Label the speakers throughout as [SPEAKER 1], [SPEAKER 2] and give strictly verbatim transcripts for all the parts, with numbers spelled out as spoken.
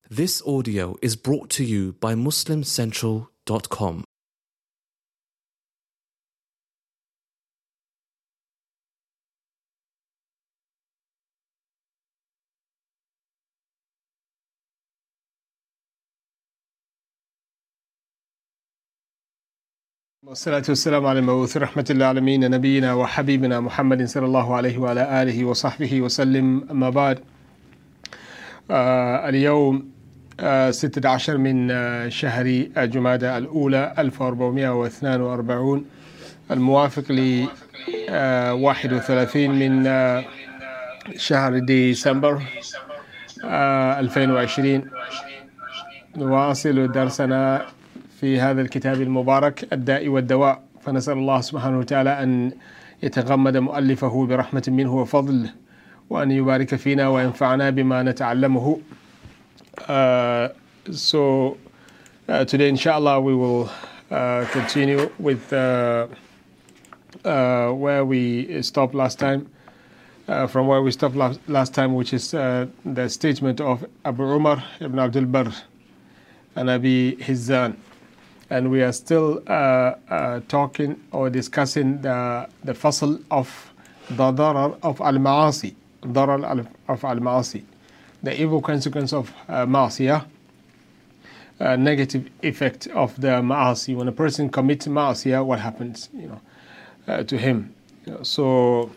[SPEAKER 1] This audio is brought to you by Muslim Central dot com.
[SPEAKER 2] والصلاة والسلام على المبعوث رحمة للعالمين نبينا وحبيبنا محمد صلى الله عليه وعلى آله وصحبه وسلم. أما بعد، آه اليوم آه ستة عشر من آه شهر جمادى الأولى ألف وأربعمائة واثنين وأربعين الموافق ل آه واحد وثلاثين من آه شهر ديسمبر آه ألفين وعشرين. نواصل درسنا في هذا الكتاب المبارك الداء والدواء، فنسأل الله سبحانه وتعالى أن يتغمد مؤلفه برحمة منه وفضل، وأن يبارك فينا وينفعنا بما نتعلمه. Uh, so uh, today inshallah we will uh, continue with uh, uh, where we stopped last time, uh, from where we stopped last, last time, which is uh, the statement of Abu Umar ibn Abdul Barr and Abi Hizzan. And we are still uh, uh, talking or discussing the, the fasl of the darar of al-ma'asi, darar of al-ma'asi, the evil consequence of uh, ma'asiyah, uh, negative effect of the ma'asi. When a person commits ma'asiyah, what happens, you know, uh, to him? You know, so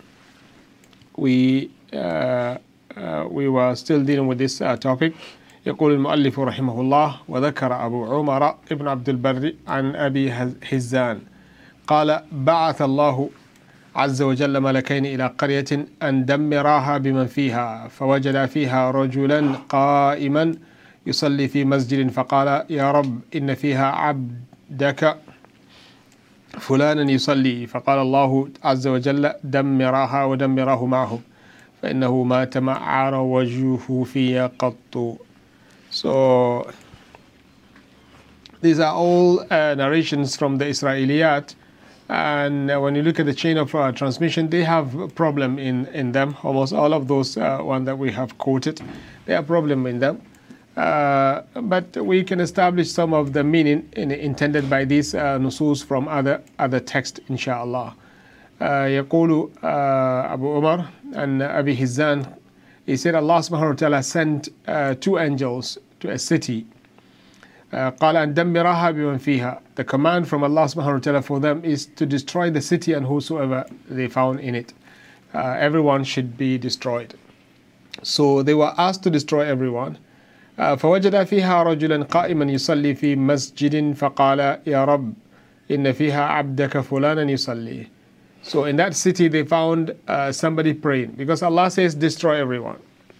[SPEAKER 2] we uh, uh, we were still dealing with this uh, topic. يقول المؤلف رحمه الله: وذكر أبو عمر ابن عبد البر عن أبي حزان قال: بعث الله عز وجل ملكين إلى قرية أن دمراها بمن فيها، فوجد فيها رجلا قائما يصلي في مسجد، فقال: يا رب إن فيها عبدك فلانا يصلي، فقال الله عز وجل: دمراها ودمراه معهم فإنه ما تمعر وجهه في قط. So these are all uh, narrations from the Israeliyat, and uh, when you look at the chain of uh, transmission, they have a problem in, in them. Almost all of those uh, one that we have quoted, they have a problem in them. Uh, but we can establish some of the meaning in, intended by these uh, nusus from other other texts, inshallah. يقول Abu Umar and Abi Hizzan, he said Allah subhanahu wa ta'ala sent uh, two angels to a city. Uh, قال أن دمرها بمن فيها. The command from Allah subhanahu wa ta'ala for them is to destroy the city and whosoever they found in it. Uh, everyone should be destroyed. So they were asked to destroy everyone. Uh, فوجد فيها رجلا قائما يصلي في مسجد فقال: يا رب إن فيها عبدك فلانا يصلي. So in that city they found uh, somebody praying, because Allah says destroy everyone.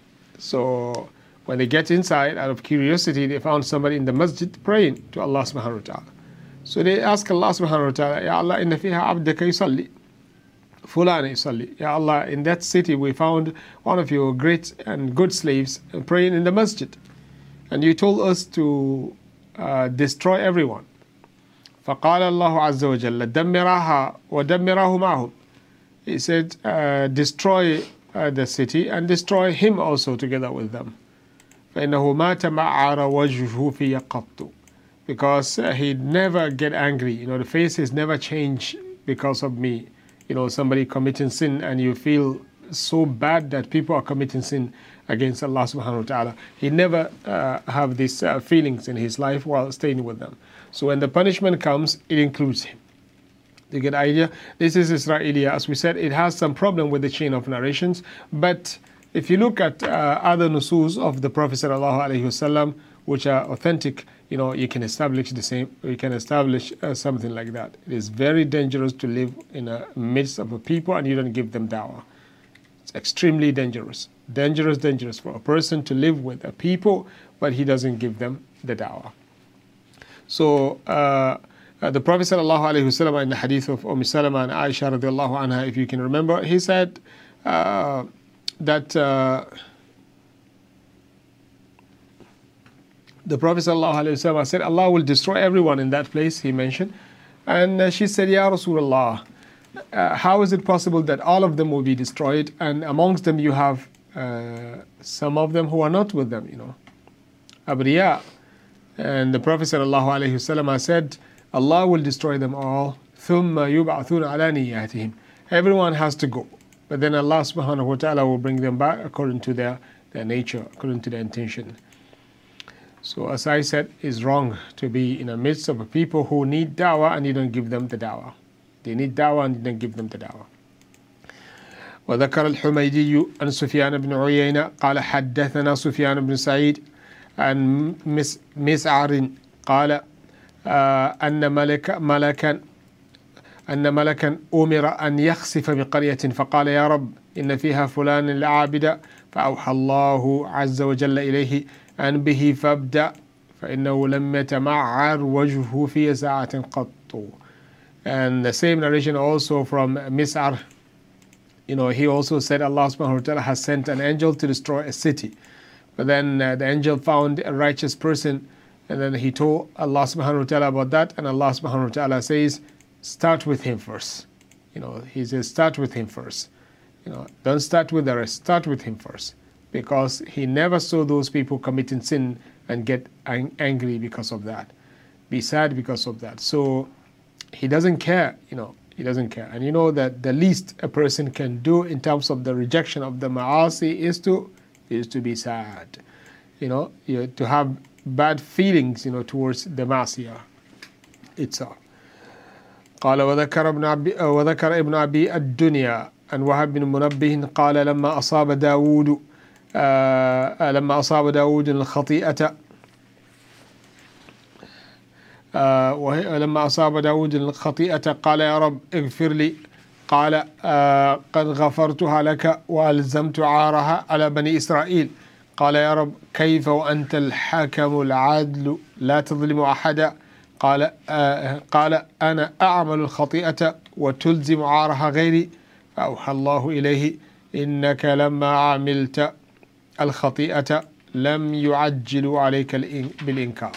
[SPEAKER 2] So when they get inside, out of curiosity, they found somebody in the masjid praying to Allah subhanahu wa ta'ala. So they ask Allah subhanahu wa ta'ala: Ya Allah, inna fiha abdaka yusalli, fulana yusalli. Ya Allah, in that city we found one of your great and good slaves praying in the masjid, and you told us to uh, destroy everyone. فقال الله عز وجل: دمرها ودمراه معهم. He said, uh, destroy uh, the city and destroy him also together with them. فإنه ما تمعر وجهه في قط. Because uh, he'd never get angry. You know, the face is never change because of me. You know, somebody committing sin and you feel so bad that people are committing sin against Allah subhanahu wa ta'ala. He never uh, have these uh, feelings in his life while staying with them. So when the punishment comes, it includes him. You get the idea? This is Israeli. As we said, it has some problem with the chain of narrations. But if you look at uh, other nusus of the Prophet sallallahu alaihi wasallam, which are authentic, you know, you can establish the same. You can establish uh, something like that. It is very dangerous to live in the midst of a people and you don't give them dawah. It's extremely dangerous. Dangerous, dangerous for a person to live with a people, but he doesn't give them the dawah. So uh, uh, the Prophet sallallahu alaihi wasallam in the hadith of Umm Salama and Aisha radiallahu anha, if you can remember, he said uh, that uh, the Prophet sallallahu alaihi wasallam said Allah will destroy everyone in that place, he mentioned. And uh, she said, Ya Rasulullah, uh, how is it possible that all of them will be destroyed and amongst them you have uh, some of them who are not with them, you know? abriya. And the Prophet ﷺ said, Allah will destroy them all. ثُمَّ يُبْعَثُونَ عَلَى نِيَّاتِهِمْ. Everyone has to go. But then Allah subhanahu wa ta'ala will bring them back according to their, their nature, according to their intention. So as I said, it's wrong to be in the midst of people who need da'wah and you don't give them the da'wah. They need da'wah and you don't give them the da'wah. وذكر الحميدي عن سفيان بن عيينة قال حدثنا سفيان بن سعيد عن مسعر قال أن ملك ملكا أن ملكا أمر أن يخسف بقرية فقال يا رب إن فيها فلان العابد فأوحى الله عز وجل إليه أن به فابدأ فإنه لم يتمعر وجهه في ساعة قط. And the same narration also from Mis'ar, you know, he also said Allah subhanahu wa ta'ala has sent an angel to destroy a city. But then uh, the angel found a righteous person and then he told Allah subhanahu wa ta'ala about that, and Allah subhanahu wa ta'ala says, start with him first. You know, he says, start with him first. You know, don't start with the rest, start with him first. Because he never saw those people committing sin and get ang- angry because of that. Be sad because of that. So he doesn't care, you know, he doesn't care. And you know that the least a person can do in terms of the rejection of the ma'asi is to is to be sad. You know, you, to have bad feelings, you know, towards the ma'asiyah itself. قال وذكر ابن أبي وذكر ابن أبي الدنيا عن وهب بن منبه قال لما أصاب داود آه لما أصاب داود الخطيئة آه لما أصاب داود الخطيئة قال يا رب اغفر لي قال آه قد غفرتها لك وألزمت عارها على بني إسرائيل قال يا رب كيف وأنت الحاكم العادل لا تظلم أحدا قال آه قال أنا أعمل الخطيئة وتلزم عارها غيري فأوحى الله إليه إنك لما عملت الخطيئة لم يعجل عليك بالإنكار.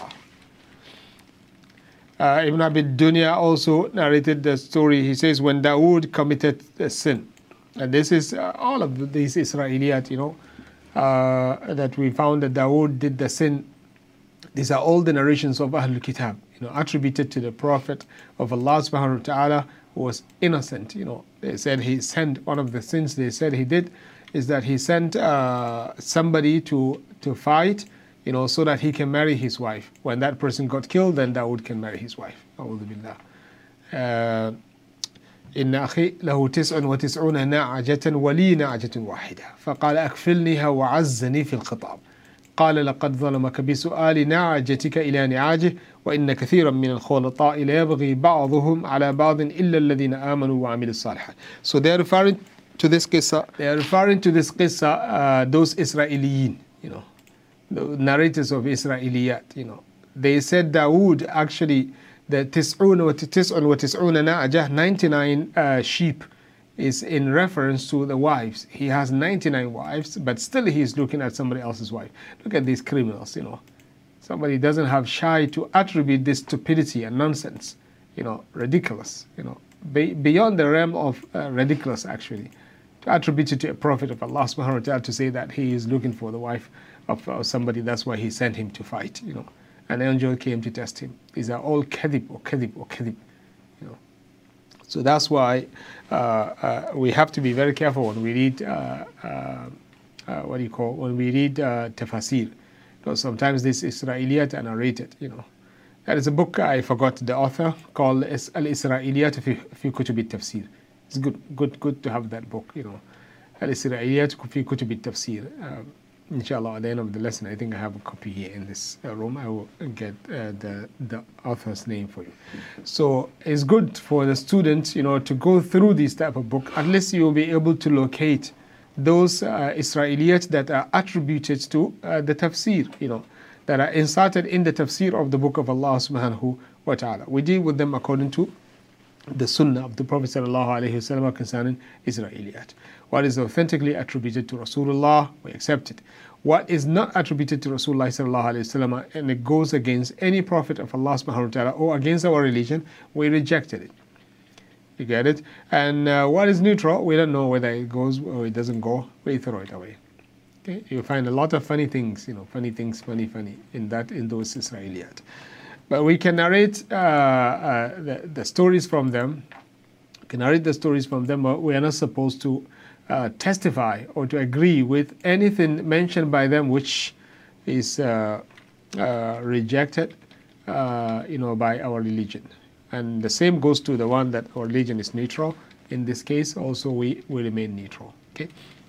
[SPEAKER 2] Uh, Ibn Abi Dunya also narrated the story. He says when Dawood committed a sin, and this is uh, all of these Israeliyat, you know, uh, that we found that Dawood did the sin. These are all the narrations of Ahlul Kitab, you know, attributed to the Prophet of Allah subhanahu wa ta'ala who was innocent. You know, they said he sent, one of the sins they said he did is that he sent uh, somebody to, to fight, you know, so that he can marry his wife. When that person got killed, then Dawood can marry his wife. أعوذ بالله. إن أخي له تسع وتسعون نعجة ولي نعجة واحدة فقال أكفلنيها وعزني في الخطاب قال لقد ظلمك بسؤال نعجتك إلى نعاجه وإن كثيرا من الخلطاء ليبغي بعضهم على بعض إلا الذين آمنوا وعملوا الصالحات. So they are referring to this qissa, they are referring to this qissa, uh, those Israeliyin, you know, the narrators of Israeliyat, you know, they said Dawood actually, the tis'un wa tis'un wa tis'una na'ajah, ninety-nine uh, sheep, is in reference to the wives. He has ninety-nine wives, but still he is looking at somebody else's wife. Look at these criminals, you know. Somebody doesn't have shy to attribute this stupidity and nonsense, you know, ridiculous, you know, be, beyond the realm of uh, ridiculous actually, to attribute it to a prophet of Allah subhanahu wa ta'ala to say that he is looking for the wife of uh, somebody, that's why he sent him to fight, you know. An angel came to test him. These are all kadhib or kadhib or kadhib, you know. So that's why uh, uh, we have to be very careful when we read, uh, uh, uh, what do you call, when we read uh, tafasir. Because sometimes these Israeliyat are narrated, you know. There is a book, I forgot the author, called Al-Israeliyat fi, fi Kutub al-Tafsir. It's good, good, good to have that book, you know. Al-Israeliyat fi Kutub al-Tafsir. Um, Inshallah, at the end of the lesson, I think I have a copy here in this uh, room. I will get uh, the, the author's name for you. So it's good for the students, you know, to go through this type of book. At least you will be able to locate those uh, Israeliyat that are attributed to uh, the tafsir, you know, that are inserted in the tafsir of the book of Allah subhanahu wa ta'ala. We deal with them according to the sunnah of the Prophet sallallahu alaihi wasallam concerning Israeliyat. What is authentically attributed to Rasulullah, we accept it. What is not attributed to Rasulullah sallallahu alaihi wasallam and it goes against any prophet of Allah subhanahu wa ta'ala or against our religion, we rejected it. You get it? And uh, what is neutral, we don't know whether it goes or it doesn't go, we throw it away. Okay? You find a lot of funny things, you know, funny things, funny, funny in that in those Israeliyat. But we can narrate uh, uh, the, the stories from them. We can narrate the stories from them, but we are not supposed to uh, testify or to agree with anything mentioned by them which is uh, uh, rejected, uh, you know, by our religion. And the same goes to the one that our religion is neutral. In this case, also we, we remain neutral. Okay.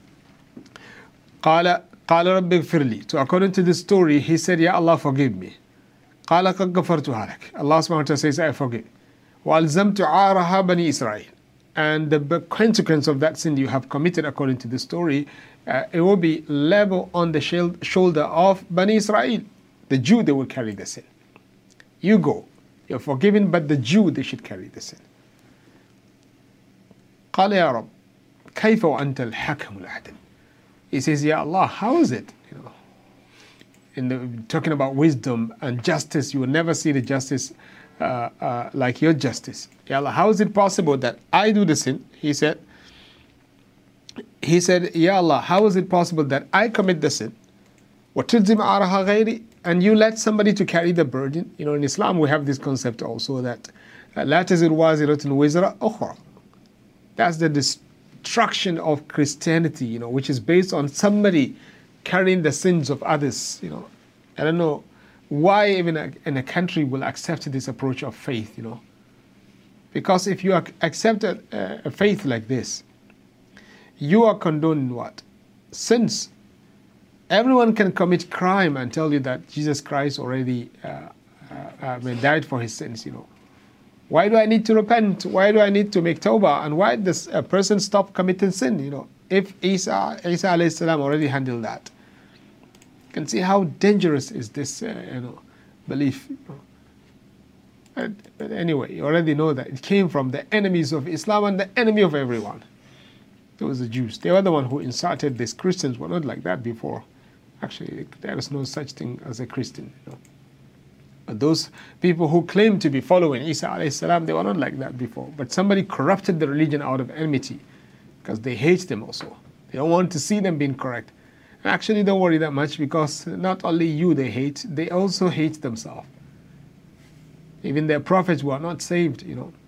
[SPEAKER 2] قال قال رب اغفر لي. So according to this story, he said, Ya Allah, forgive me. قال قد غفرتها لك. Allah subhanahu wa ta'ala says, I forgive. وألزمت عارها بني إسرائيل. And the consequence of that sin you have committed, according to the story, uh, it will be level on the shoulder of Bani Israel. The Jew, they will carry the sin. You go. You're forgiven, but the Jew, they should carry the sin. قال يا رب كيف وأنت الحكم العدل. He says, Ya Allah, how is it? You know, in the, talking about wisdom and justice, you will never see the justice uh, uh, like your justice. Ya Allah, how is it possible that I do the sin? He said, he said, Ya Allah, how is it possible that I commit the sin? وَتُلْزِمْ عَرَهَا غَيْرِ. And you let somebody to carry the burden. You know, in Islam we have this concept also that لَا تَزِرُ وَازِرَةٌ وِزْرَ أُخْرَى. That's the destruction of Christianity, you know, which is based on somebody carrying the sins of others, you know. I don't know why even a, in a country will accept this approach of faith, you know. Because if you accept a, a faith like this, you are condoning what? Sins. Everyone can commit crime and tell you that Jesus Christ already uh, uh, uh, died for his sins, you know. Why do I need to repent? Why do I need to make tawbah? And why does a person stop committing sin, you know? If Isa, Isa alayhi salam already handled that. You can see how dangerous is this, uh, you know, belief. You know. But, but anyway, you already know that it came from the enemies of Islam and the enemy of everyone. It was the Jews. They were the one who insulted these Christians. Were not like that before. Actually, there is no such thing as a Christian. You know. But those people who claim to be following Isa alayhi salam, they were not like that before. But somebody corrupted the religion out of enmity because they hate them also. They don't want to see them being correct. And actually, don't worry that much because not only you they hate, they also hate themselves. Even their prophets were not saved, you know.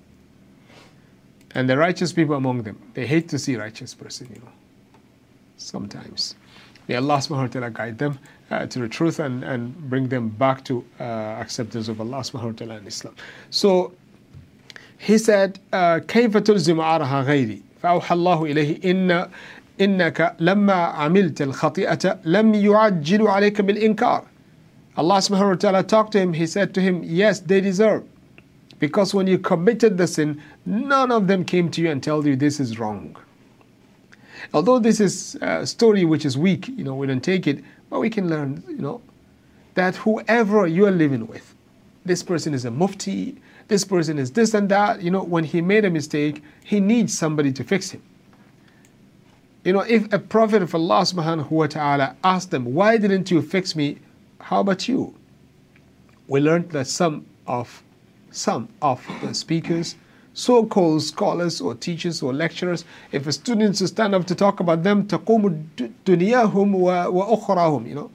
[SPEAKER 2] And the righteous people among them, they hate to see a righteous person, you know, sometimes. May Allah subhanahu wa ta'ala guide them uh, to the truth and, and bring them back to uh, acceptance of Allah subhanahu wa ta'ala and Islam. So he said, كيف تلزم عارها غيري فأوحى الله إليه إن إنك لما عملت الخطيئة لم يعجل عليك بالإنكار. Allah subhanahu wa ta'ala talked to him. He said to him, yes, they deserve. Because when you committed the sin, none of them came to you and told you this is wrong. Although this is a story which is weak, you know, we don't take it, but we can learn, you know, that whoever you are living with, this person is a mufti, this person is this and that, you know, when he made a mistake, he needs somebody to fix him. You know, if a prophet of Allah subhanahu wa ta'ala asked them, why didn't you fix me? How about you? We learned that some of some of the speakers, so-called scholars or teachers or lecturers, if a student to stand up to talk about them, تقوم دنياهم وأخراهم, you know,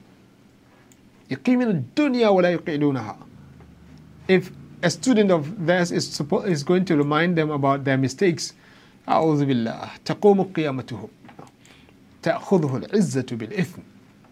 [SPEAKER 2] يقيمون الدنيا ولا يقعدونها. If a student of theirs is supposed is going to remind them about their mistakes, أعوذ بالله تقوم قيامتهم تأخذه العزة بالإثم.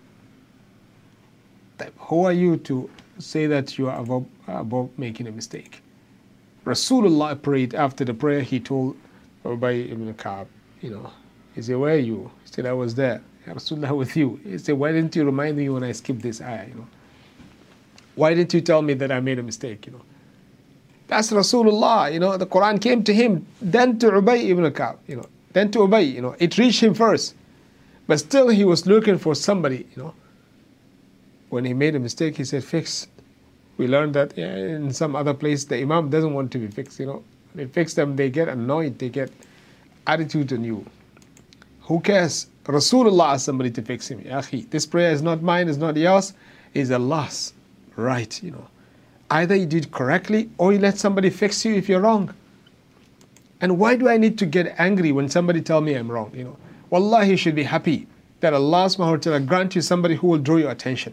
[SPEAKER 2] Who are you to say that you are above, above making a mistake? Rasulullah prayed. After the prayer, he told Ubay ibn Ka'b, you know, he said, where are you? He said, I was there. Ya Rasulullah, with you. He said, why didn't you remind me when I skipped this ayah, you know? Why didn't you tell me that I made a mistake, you know? That's Rasulullah, you know, the Quran came to him, then to Ubay ibn Ka'b, you know, then to Ubay, you know, it reached him first. But still he was looking for somebody, you know. When he made a mistake, he said, fix. We learned that in some other place, the Imam doesn't want to be fixed, you know. They fix them, they get annoyed, they get attitude on you. Who cares? Rasulullah asked somebody to fix him. Ya akhi, this prayer is not mine, it's not yours, it's Allah's. Right, you know. Either you did correctly or you let somebody fix you if you're wrong. And why do I need to get angry when somebody tell me I'm wrong, you know? Wallahi, you should be happy that Allah subhanahu wa ta'ala grant you somebody who will draw your attention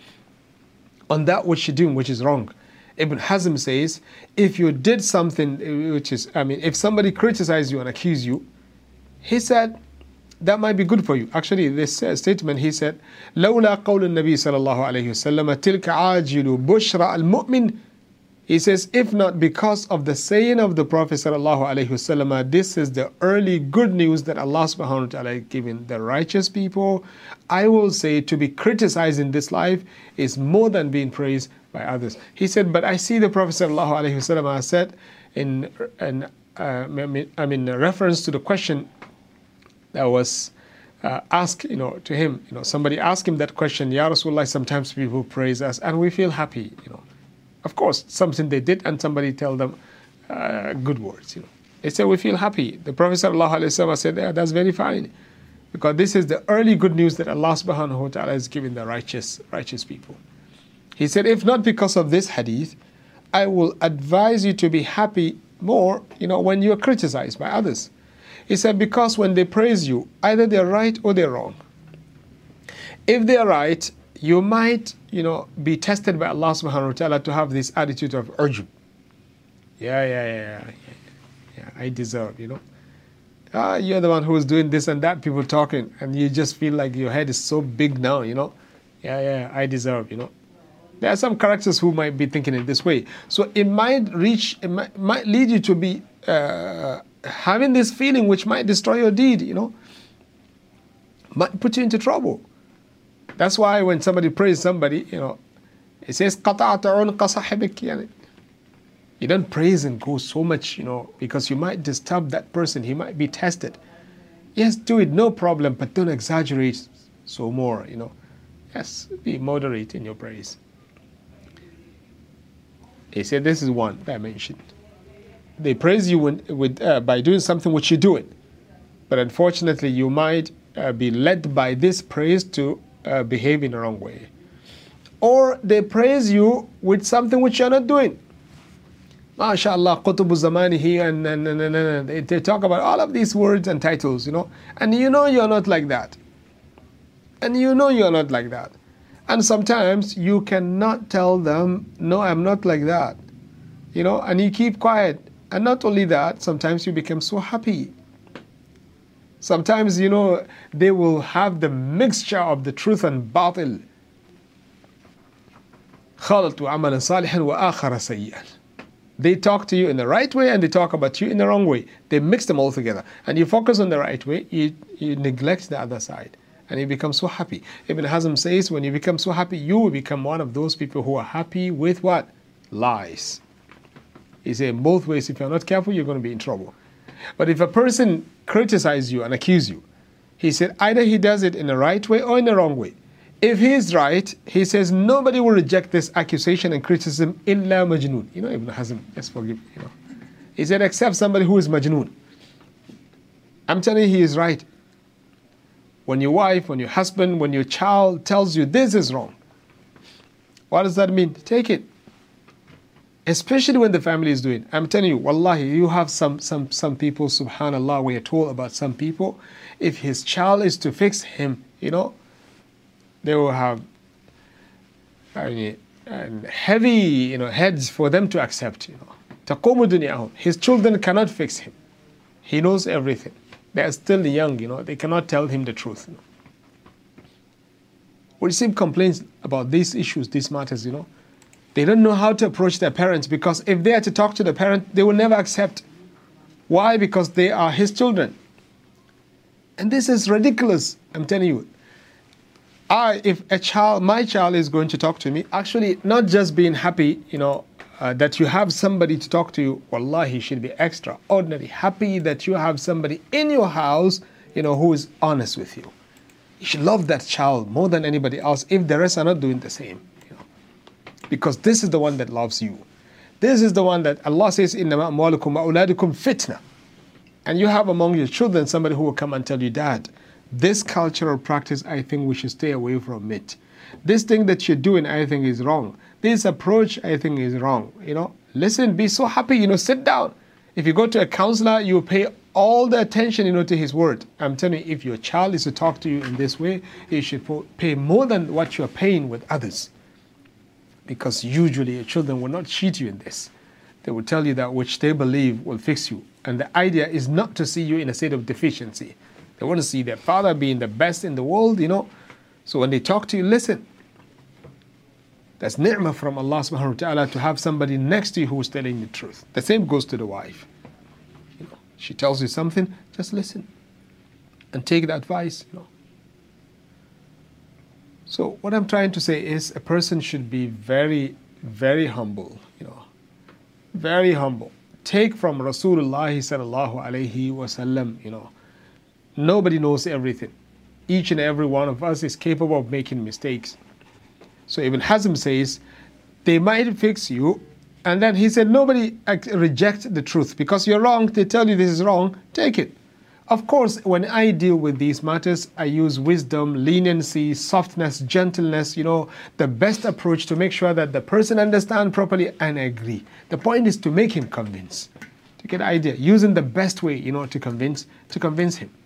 [SPEAKER 2] on that which you're doing, which is wrong. Ibn Hazm says, if you did something which is, I mean, if somebody criticizes you and accuses you, he said, that might be good for you. Actually, this uh, statement, he said, لولا قول النبي صلى الله عليه وسلم تلك عاجل بشرى المؤمن. He says, if not because of the saying of the Prophet sallallahu alaihi wasallam, this is the early good news that Allah subhanahu wa ta'ala is giving the righteous people, I will say to be criticized in this life is more than being praised by others. He said, but I see the Prophet sallallahu alaihi wasallam said in, in uh, I mean, reference to the question that was uh, asked, you know, to him. You know, somebody asked him that question, Ya Rasulullah, sometimes people praise us and we feel happy, you know. Of course, something they did and somebody tell them uh, good words. You know, they say we feel happy. The Prophet ﷺ said, yeah, that's very fine, because this is the early good news that Allah subhanahu wa ta'ala is giving the righteous, righteous people. He said, if not because of this hadith, I will advise you to be happy more, you know, when you are criticized by others. He said, because when they praise you, either they're right or they're wrong. If they're right, you might, you know, be tested by Allah subhanahu wa ta'ala to have this attitude of urgent. Yeah, yeah, yeah, yeah, yeah, I deserve, you know. Ah, you're the one who's doing this and that, people talking, and you just feel like your head is so big now, you know. Yeah, yeah, I deserve, you know. There are some characters who might be thinking in this way. So it might reach, it might, might lead you to be uh, having this feeling which might destroy your deed, you know. Might put you into trouble. That's why when somebody praises somebody, you know, it says قَطَعْتَ عُنْقَ صَاحِبِكِ يعني. You don't praise and go so much, you know, because you might disturb that person. He might be tested. Yes, do it, no problem, but don't exaggerate so more, you know. Yes, be moderate in your praise. He said this is one dimension. They praise you when, with, uh, by doing something which you're doing. But unfortunately, you might uh, be led by this praise to Uh, behave in the wrong way. Or they praise you with something which you're not doing. MashaAllah, Qutubu Zamanihi, and, and, and, and, and they, they talk about all of these words and titles, you know, and you know you're not like that. And you know you're not like that. And sometimes you cannot tell them, no, I'm not like that. You know, and you keep quiet. And not only that, sometimes you become so happy. Sometimes, you know, they will have the mixture of the truth and batil. خَلَطُوا عَمَلًا صَالِحًا وَآخَرَ سَيِّئًا. They talk to you in the right way and they talk about you in the wrong way. They mix them all together. And you focus on the right way, you, you neglect the other side. And you become so happy. Ibn Hazm says, when you become so happy, you will become one of those people who are happy with what? Lies. He said, both ways, if you're not careful, you're going to be in trouble. But if a person criticizes you and accuses you, he said either he does it in the right way or in the wrong way. If he is right, he says nobody will reject this accusation and criticism illa majnoon. You know, Ibn Hazm, just forgive me, you know. He said except somebody who is majnoon. I'm telling you, he is right. When your wife, when your husband, when your child tells you this is wrong, what does that mean? Take it. Especially when the family is doing. I'm telling you, wallahi, you have some, some, some people, subhanallah, we are told about some people, if his child is to fix him, you know, they will have I mean, and heavy, you know, heads for them to accept, you know. تَقُومُ دُنْيَاهُمْ. His children cannot fix him. He knows everything. They are still young, you know, they cannot tell him the truth. You know. We receive complaints about these issues, these matters, you know. They don't know how to approach their parents, because if they are to talk to the parent, they will never accept. Why? Because they are his children. And this is ridiculous, I'm telling you. I, if a child, my child is going to talk to me, actually not just being happy, you know, uh, that you have somebody to talk to you, wallahi, should be extraordinary happy that you have somebody in your house, you know, who is honest with you. You should love that child more than anybody else if the rest are not doing the same. Because this is the one that loves you. This is the one that Allah says, إِنَّمَا أَمْوَالُكُمْ وَأَوْلَادُكُمْ فِتْنَةً. And you have among your children somebody who will come and tell you, Dad, this cultural practice, I think we should stay away from it. This thing that you're doing, I think is wrong. This approach, I think is wrong. You know, listen, be so happy, you know, sit down. If you go to a counselor, you pay all the attention, you know, to his word. I'm telling you, if your child is to talk to you in this way, you should pay more than what you're paying with others. Because usually your children will not cheat you in this. They will tell you that which they believe will fix you. And the idea is not to see you in a state of deficiency. They want to see their father being the best in the world, you know. So when they talk to you, listen. That's ni'mah from Allah subhanahu wa ta'ala to have somebody next to you who is telling the truth. The same goes to the wife. You know, she tells you something, just listen and take the advice, you know. So what I'm trying to say is a person should be very, very humble, you know. Very humble. Take from Rasulullah sallallahu alayhi wasallam, you know. Nobody knows everything. Each and every one of us is capable of making mistakes. So Ibn Hazm says, they might fix you, and then he said, nobody reject the truth. Because you're wrong, they tell you this is wrong, take it. Of course, when I deal with these matters, I use wisdom, leniency, softness, gentleness, you know, the best approach to make sure that the person understands properly and agree. The point is to make him convince, to get an idea, using the best way, you know, to convince, to convince him.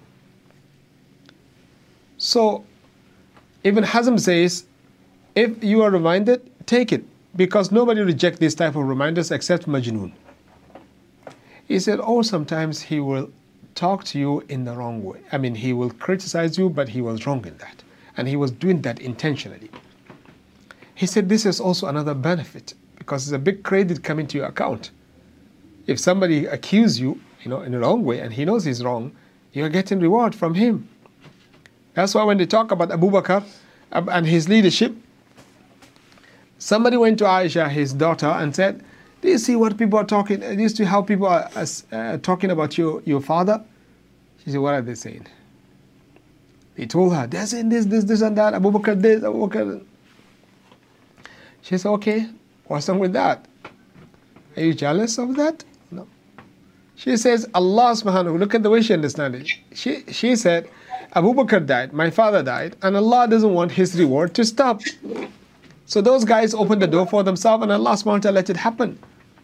[SPEAKER 2] So, Ibn Hazm says, if you are reminded, take it, because nobody rejects this type of reminders except Majnun. He said, oh, sometimes he will talk to you in the wrong way. I mean, he will criticize you, but he was wrong in that. And he was doing that intentionally. He said, this is also another benefit, because it's a big credit coming to your account. If somebody accuses you, you know, in the wrong way, and he knows he's wrong, you're getting reward from him. That's why when they talk about Abu Bakr and his leadership, somebody went to Aisha, his daughter, and said, do you see what people are talking? Do you see how people are uh, talking about your, your father? She said, what are they saying? They told her, they're saying this, this, this, and that. Abu Bakr this, Abu Bakr. She said, okay, what's wrong with that? Are you jealous of that? No. She says, Allah subhanahu, look at the way she understands it. She, she said, Abu Bakr died, my father died, and Allah doesn't want his reward to stop. So those guys opened the door for themselves, and Allah subhanahu wa ta'ala let it happen.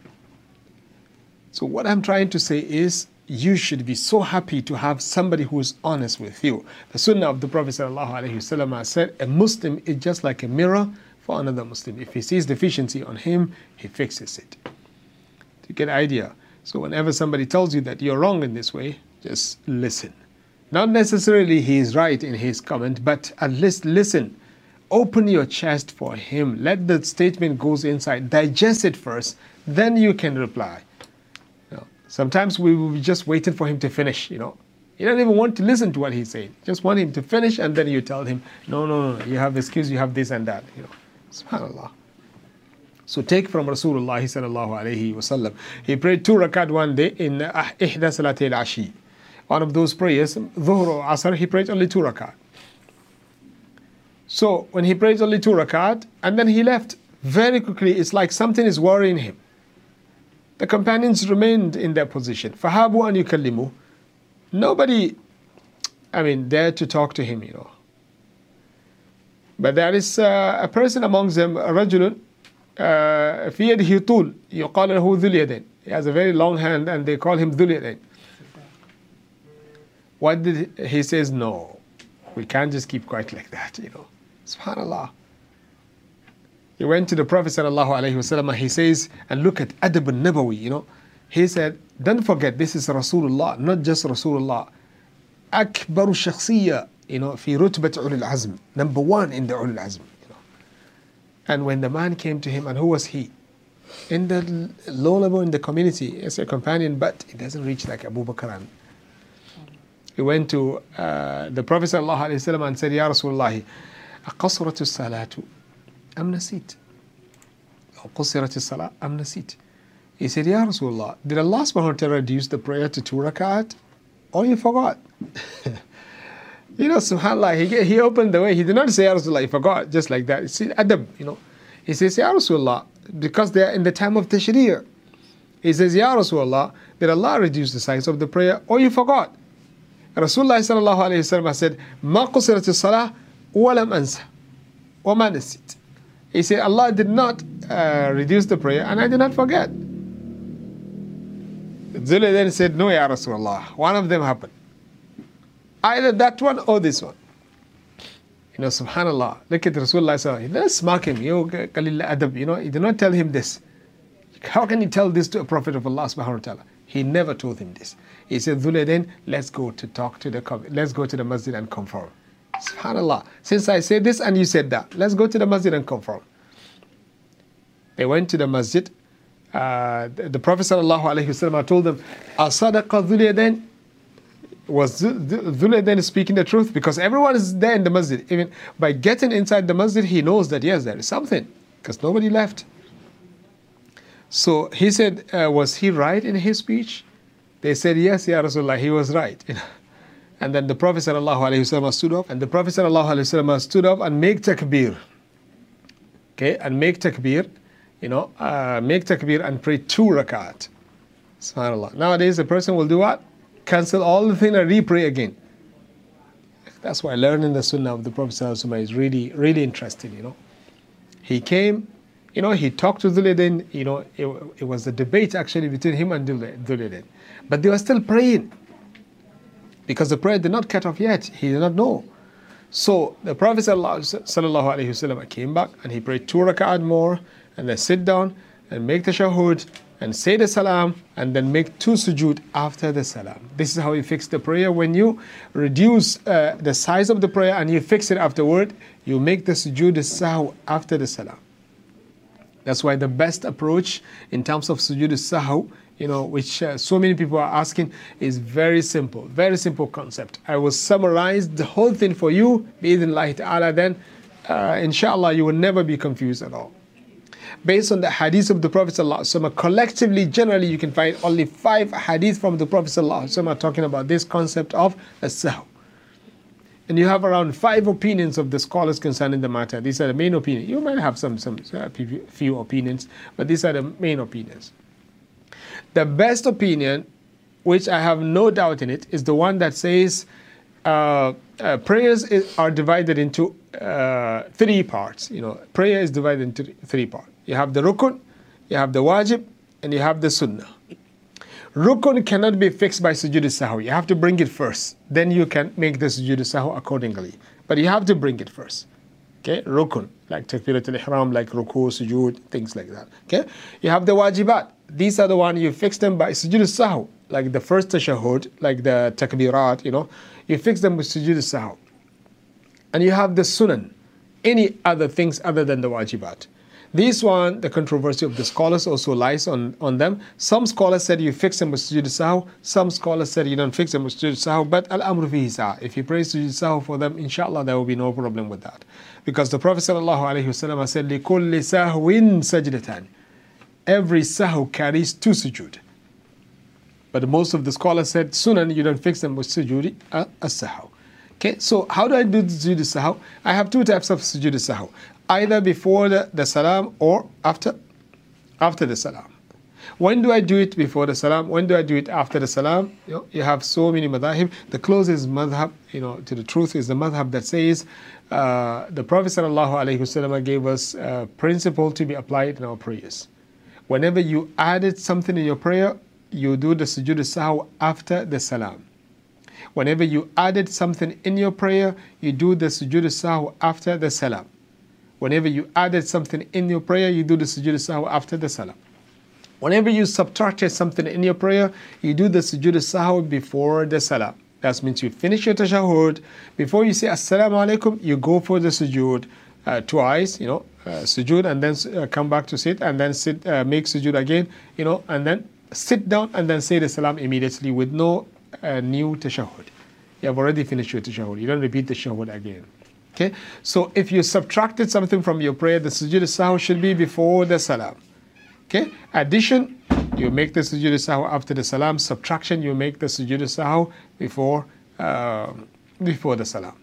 [SPEAKER 2] So what I'm trying to say is, you should be so happy to have somebody who is honest with you. The sunnah of the Prophet sallallahu alaihi wasallam said, a Muslim is just like a mirror for another Muslim. If he sees deficiency on him, he fixes it. To get an idea. So whenever somebody tells you that you're wrong in this way, just listen. Not necessarily he is right in his comment, but at least listen. Open your chest for him. Let the statement goes inside. Digest it first. Then you can reply. You know, sometimes we will be just waiting for him to finish. You know, you don't even want to listen to what he's saying. Just want him to finish, and then you tell him, no, no, no, you have excuse, you have this and that. You know, subhanallah. So take from Rasulullah sallallahu alaihi wasallam. He prayed two rakat one day in ihda salatay al-ashi. One of those prayers, dhuhr or asr, he prayed only two rakat. So when he prayed only two rakat, and then he left very quickly, it's like something is worrying him. The companions remained in their position. فَهَابُوا أَنْ يُكَلِّمُوا. Nobody, I mean, dared to talk to him, you know. But there is uh, a person amongst them, رَجُلٌ فِي يَدِهِ طُولٌ يُقَالَ لَهُ ذُو الْيَدَيْنِ. He has a very long hand, and they call him ذُو الْيَدَيْنِ. What did he, he says, no, we can't just keep quiet like that, you know. Subhanallah. He went to the Prophet sallallahu alaihi wasallam. He says, and look at Adab al-Nabawi, you know. He said, don't forget, this is Rasulullah, not just Rasulullah. Akbaru shakhsiyya, you know, fi rutbat ulul azm. Number one in the ulul azm, you know. And when the man came to him, and who was he? In the low level in the community, as a companion, but it doesn't reach like Abu Bakr. And he went to uh, the Prophet sallallahu alaihi wasallam and said, Ya Rasulullah, أقصرت الصلاة أم نسيت؟ أو قصرت الصلاة أم نسيت? He said, Ya Rasulullah, did Allah subhanahu wa ta'ala reduce the prayer to two rakat? Or you forgot? You know, subhanAllah, he, he opened the way. He did not say, Ya Rasulullah, he forgot, just like that. It's adab, you know. He says, Ya Rasulullah, because they are in the time of tashri'ah. He says, Ya Rasulullah, did Allah reduce the size of the prayer? Or you forgot? Rasulullah sallallahu alayhi wa sallam said, Ma qusirat as-salah walam ansa wa ma nasit. He said, Allah did not uh, reduce the prayer, and I did not forget. Dhul then said, no, Ya Rasulullah. One of them happened. Either that one or this one. You know, subhanallah. Look at Rasulullah. He didn't smack him. You know, you know, he did not tell him this. How can you tell this to a prophet of Allah subhanahu wa ta'ala? He never told him this. He said, Dhul, let's go to talk to the let's go to the masjid and confirm. SubhanAllah. Since I said this and you said that, let's go to the masjid and confirm. They went to the masjid. Uh, the, the Prophet sallallahu alaihi wasallam told them, Asadaqa Dhul, was Dhul speaking the truth? Because everyone is there in the masjid. Even by getting inside the masjid, he knows that yes, there is something, because nobody left. So he said, uh, was he right in his speech? They said, yes, Ya Rasulullah, he was right. And then the Prophet ﷺ stood up, and the Prophet ﷺ stood up and make takbir. Okay, and make takbir, you know, uh, make takbir and pray two rakat. SubhanAllah. Nowadays, a person will do what? Cancel all the thing and re-pray again. That's why learning the sunnah of the Prophet ﷺ is really, really interesting, you know. He came, you know, he talked to Dhul, you know, it, it was a debate actually between him and Dhul. But they were still praying. Because the prayer did not cut off yet. He did not know. So the Prophet ﷺ came back and he prayed two rak'at more and then sit down and make the tashahhud and say the salam and then make two sujood after the salam. This is how you fix the prayer. When you reduce uh, the size of the prayer and you fix it afterward, you make the sujood sahw after the salam. That's why the best approach in terms of sujood sahw, you know, which uh, so many people are asking, is very simple, very simple concept. I will summarize the whole thing for you, bi'idhnillahi ta'ala, then uh, inshallah you will never be confused at all. Based on the hadith of the Prophet ﷺ, collectively, generally you can find only five hadith from the Prophet ﷺ talking about this concept of as-sahw. And you have around five opinions of the scholars concerning the matter. These are the main opinions. You might have some, some uh, few opinions, but these are the main opinions. The best opinion, which I have no doubt in it, is the one that says uh, uh, prayers is, are divided into uh, three parts. You know, prayer is divided into three parts. You have the rukun, you have the wajib, and you have the sunnah. Rukun cannot be fixed by sujood sahw. You have to bring it first. Then you can make the sujood sahw accordingly. But you have to bring it first. Okay, rukun, like takbiratul ihram, like ruku, sujood, things like that. Okay, you have the wajibat. These are the ones you fix them by sujood sahw, like the first tashahhud, like the takbirat, you know, you fix them with sujood sahw. And you have the sunan, any other things other than the wajibat. This one, the controversy of the scholars also lies on, on them. Some scholars said you fix them with sujood sahw. Some scholars said you don't fix them with sujood sahw. But al-amru fihi sa'a. If you pray sujood sahw for them, inshallah, there will be no problem with that. Because the Prophet sallallahu alaihi wasallam said, لِكُلِّ سَهْوٍ سَجْدَةً. Every sahw carries two sujood. But most of the scholars said, sunan, you don't fix them with sujood uh, as-sahw. Okay, so how do I do the sujood sahw? I have two types of sujood sahw. Either before the, the salam or after, after the salam. When do I do it before the salam? When do I do it after the salam? You know, you have so many madhahib. The closest madhab, you know, to the truth is the madhab that says uh, the Prophet sallallahu alaihi wasallam gave us a principle to be applied in our prayers. Whenever you added something in your prayer, you do the sujood sahw after the salam. Whenever you added something in your prayer, you do the sujood sahw after the salam. Whenever you added something in your prayer, you do the sujood sahw after the salam. Whenever you subtracted something in your prayer, you do the sujood sahw before the salam. That means you finish your tashahhud. Before you say assalamu alaikum, you go for the sujood uh, twice, you know, uh, sujood, and then uh, come back to sit, and then sit, uh, make sujood again, you know, and then sit down and then say the salam immediately with no uh, new tashahhud. You have already finished your tashahhud. You don't repeat the tashahhud again. Okay, so if you subtracted something from your prayer, the sujood sahw should be before the salam. Okay, addition, you make the sujood sahw after the salam. Subtraction, you make the sujood sahw before uh, before the salam.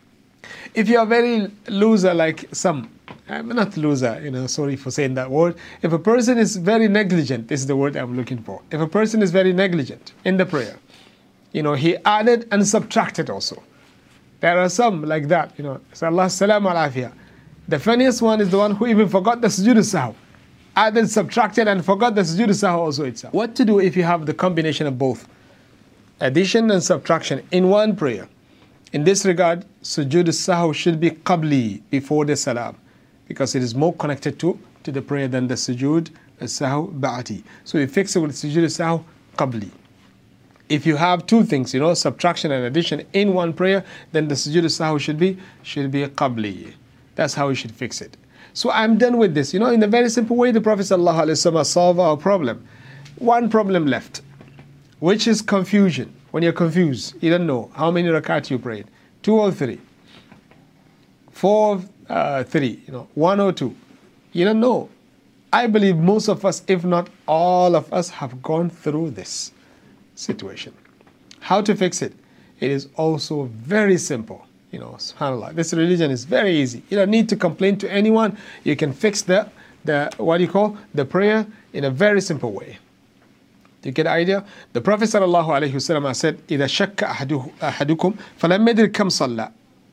[SPEAKER 2] If you are very loser, like some, I'm not loser, you know, sorry for saying that word. If a person is very negligent, this is the word I'm looking for. If a person is very negligent in the prayer, you know, he added and subtracted also. There are some like that, you know. So Allah salam al afiyah. The funniest one is the one who even forgot the sujood sahw. added, subtracted, and forgot the sujood sahwi also itself. What to do if you have the combination of both, addition and subtraction in one prayer? In this regard, sujood sahwi should be qabli, before the salam, because it is more connected to, to the prayer than the sujood sahwi ba'di. So you fix it with sujood sahwi qabli. If you have two things, you know, subtraction and addition in one prayer, then the sujood sahwi should be should be qabli. That's how you should fix it. So I'm done with this. You know, in a very simple way, the Prophet ﷺ solved our problem. One problem left, which is confusion. When you're confused, you don't know how many rakat you prayed, two or three, four, uh, three, you know, one or two. You don't know. I believe most of us, if not all of us, have gone through this situation. How to fix it? It is also very simple. You know, subhanAllah, this religion is very easy. You don't need to complain to anyone. You can fix the, the what do you call, the prayer in a very simple way. Do you get the idea? The Prophet sallallahu alaihi wasallam said, إذا شك أحدكم فلم يدر كم صلى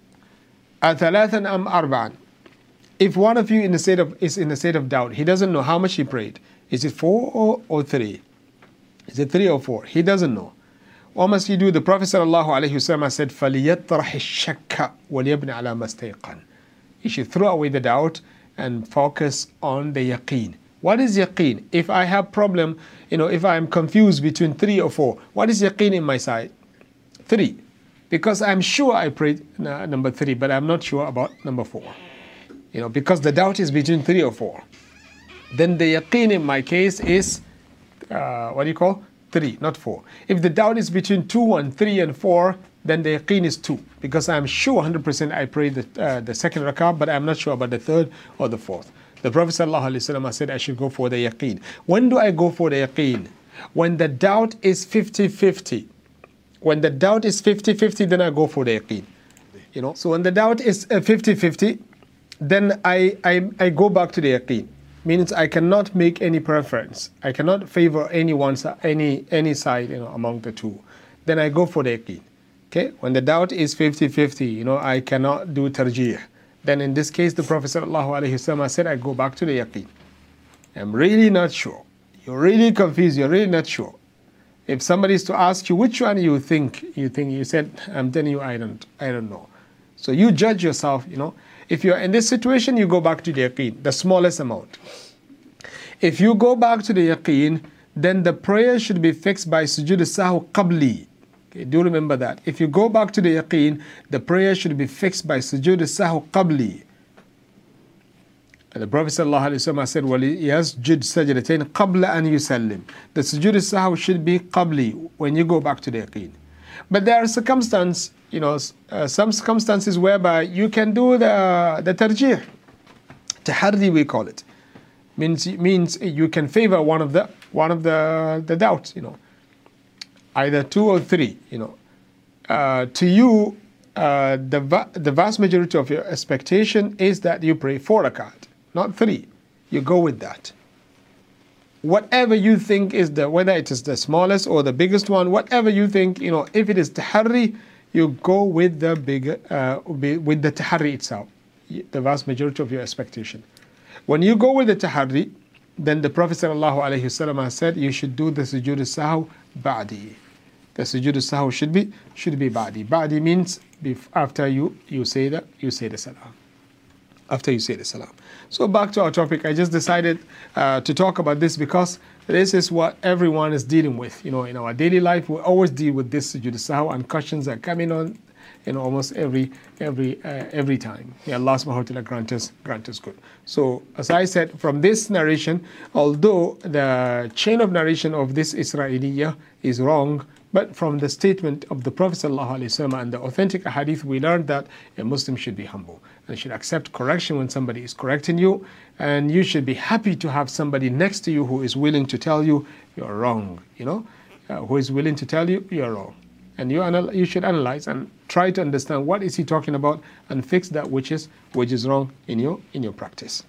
[SPEAKER 2] أثلاثا أم أربعا. If one of you in the state of, is in a state of doubt, he doesn't know how much he prayed. Is it four or, or three? Is it three or four? He doesn't know. What must he do? The Prophet sallallahu alaihi wasallam said, فَلْيَطْرَحِ الشَّكَّ وَلْيَبْنِ عَلَى مَسْتَيْقًا. He should throw away the doubt and focus on the yaqeen. What is yaqeen? If I have problem, you know, if I am confused between three or four, what is yaqeen in my side? Three. Because I'm sure I prayed uh, number three, but I'm not sure about number four. You know, because the doubt is between three or four. Then the yaqeen in my case is, uh, what do you call? Three, not four. If the doubt is between two and three and four, then the yaqeen is two. Because I'm sure one hundred percent I prayed the, uh, the second rakah, but I'm not sure about the third or the fourth. The Prophet ﷺ said I should go for the yaqeen. When do I go for the yaqeen? When the doubt is fifty fifty. When the doubt is fifty fifty, then I go for the yaqeen. You know, so when the doubt is fifty fifty, then I, I, I go back to the yaqeen. Means I cannot make any preference. I cannot favor any one, any, any side, you know, among the two. Then I go for the yaqeen. Okay? When the doubt is fifty fifty, you know, I cannot do tarjih. Then in this case, the Prophet ﷺ said, I go back to the yaqeen. I'm really not sure. You're really confused. You're really not sure. If somebody is to ask you which one you think, you think, you said, I'm telling you, I don't, I don't know. So you judge yourself, you know. If you're in this situation, you go back to the yaqeen, the smallest amount. If you go back to the yaqeen, then the prayer should be fixed by sujood sahwi qabli. Okay, do remember that. If you go back to the yaqeen, the prayer should be fixed by sujood sahwi qabli. And the Prophet ﷺ said, وَلِيَسْجُدْ سَجْدَتَيْنِ قَبْلَ أَنْ يُسَلِّمْ. The sujood sahwi should be qabli when you go back to the yaqeen. But there are circumstances, you know, uh, some circumstances whereby you can do the the tarjih, taharri we call it. Means means you can favor one of the one of the the doubts, you know, either two or three, you know. Uh, to you, uh, the va the vast majority of your expectation is that you pray four rakat, not three. You go with that. Whatever you think is the, whether it is the smallest or the biggest one, whatever you think, you know, if it is tahari, you go with the bigger, uh, with the tahari itself, the vast majority of your expectation. When you go with the tahari, then the Prophet ﷺ has said you should do the sujood sahwi ba'di. The sujood sahwi should be should be ba'di. Ba'di means after you you say the you say the salam. After you say the salam. So back to our topic, I just decided uh, to talk about this because this is what everyone is dealing with. You know, in our daily life, we always deal with this sujood sahwi, and questions are coming on, you know, almost every every uh, every time. May Allah subhanahu wa ta'ala grant us grant us good. So as I said, from this narration, although the chain of narration of this Israeliyah is wrong, but from the statement of the Prophet ﷺ and the authentic hadith, we learned that a Muslim should be humble and should accept correction when somebody is correcting you, and you should be happy to have somebody next to you who is willing to tell you you're wrong, you know, uh, who is willing to tell you you're wrong. And you, anal you should analyze and try to understand what is he talking about and fix that which is which is wrong in your in your practice.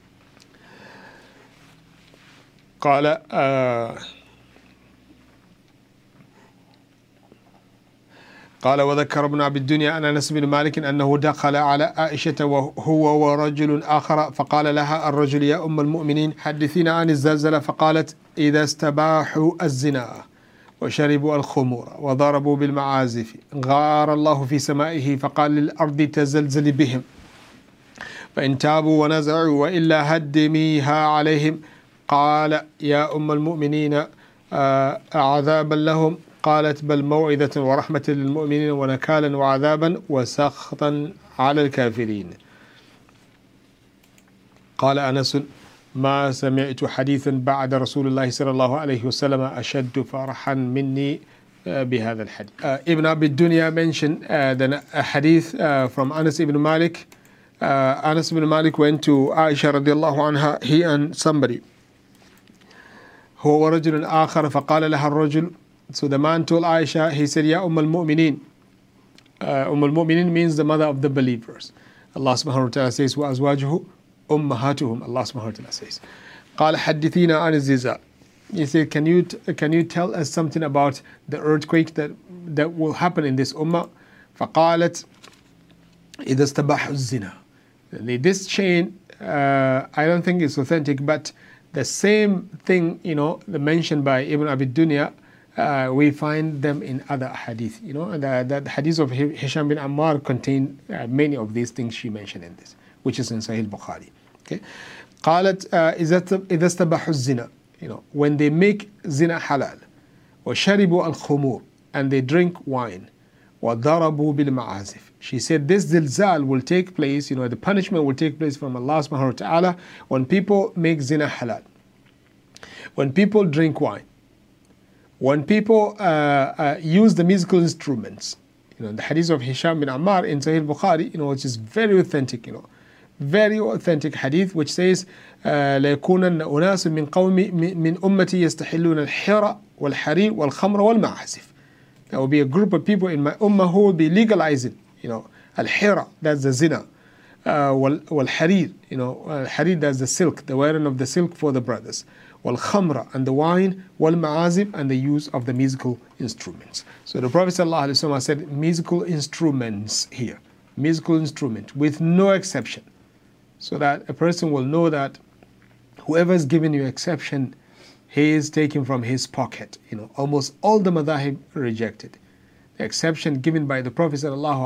[SPEAKER 2] قال uh, قال وذكر ابن أبي الدنيا عن أنس بن مالك أنه دخل على عائشة وهو ورجل آخر فقال لها الرجل يا أم المؤمنين حدثينا عن الزلزلة فقالت إذا استباحوا الزنا وشربوا الخمور وضربوا بالمعازف غار الله في سمائه فقال للأرض تزلزل بهم فإن تابوا ونزعوا وإلا هدميها عليهم. قال يا أم المؤمنين عذابا لهم؟ قالت بل موعظة ورحمة للمؤمنين ونكالا وعذابا وسخطا على الكافرين. قال أنس ما سمعت حديثا بعد رسول الله صلى الله عليه وسلم أشد فرحا مني بهذا الحديث. uh, Ibn Abi Dunya mentioned uh, the a hadith uh, from Anas ibn Malik. uh, Anas ibn Malik went to Aisha radiallahu anha, he and somebody. هو ورجل آخر فقال لها الرجل. So the man told Aisha, he said, Ya Umm al-Mu'mineen. Uh, Umm al-Mu'mineen means the mother of the believers. Allah subhanahu wa ta'ala says, وَأَزْوَاجُهُ أُمَّهَاتُهُمْ. Allah subhanahu wa ta'ala says. قال حدثينا عن الزلزال. He said, can you, can you tell us something about the earthquake that, that will happen in this ummah? فقالت إذا استباح الزنا. This chain, uh, I don't think it's authentic, but the same thing, you know, mentioned by Ibn Abi Dunya, Uh, we find them in other hadith, you know, the, the hadith of Hisham bin Ammar contain uh, many of these things she mentioned in this, which is in Sahih Bukhari. Okay, قالت إذا استباحوا الزنا, you know, when they make zina halal, وشربوا الخمور, and they drink wine, وضربوا بالمعازف. She said this zilzal will take place, you know, the punishment will take place from Allah subhanahu wa ta'ala when people make zina halal, when people drink wine, when people uh, uh, use the musical instruments. You know, the hadith of Hisham bin Ammar in Sahih Bukhari, you know, which is very authentic, you know, very authentic hadith, which says, لَيَكُونَنَّ أُنَاسٌ مِّن قَوْمِ مِّن أُمَّتِي يَسْتَحِلُّونَ الْحِرَ وَالْحَرِيرَ وَالْخَمْرَ وَالْمَعَازِفِ. There will be a group of people in my ummah who will be legalizing, you know, al-hira, that's the zina, uh, wal-harir, you know, al-harir, that's the silk, the wearing of the silk for the brothers, wal-khamra, and the wine, wal-ma'azib, and the use of the musical instruments. So the Prophet ﷺ said musical instruments here, musical instrument with no exception, so that a person will know that whoever is giving you exception, he is taking from his pocket. You know, almost all the madhahib rejected. The exception given by the Prophet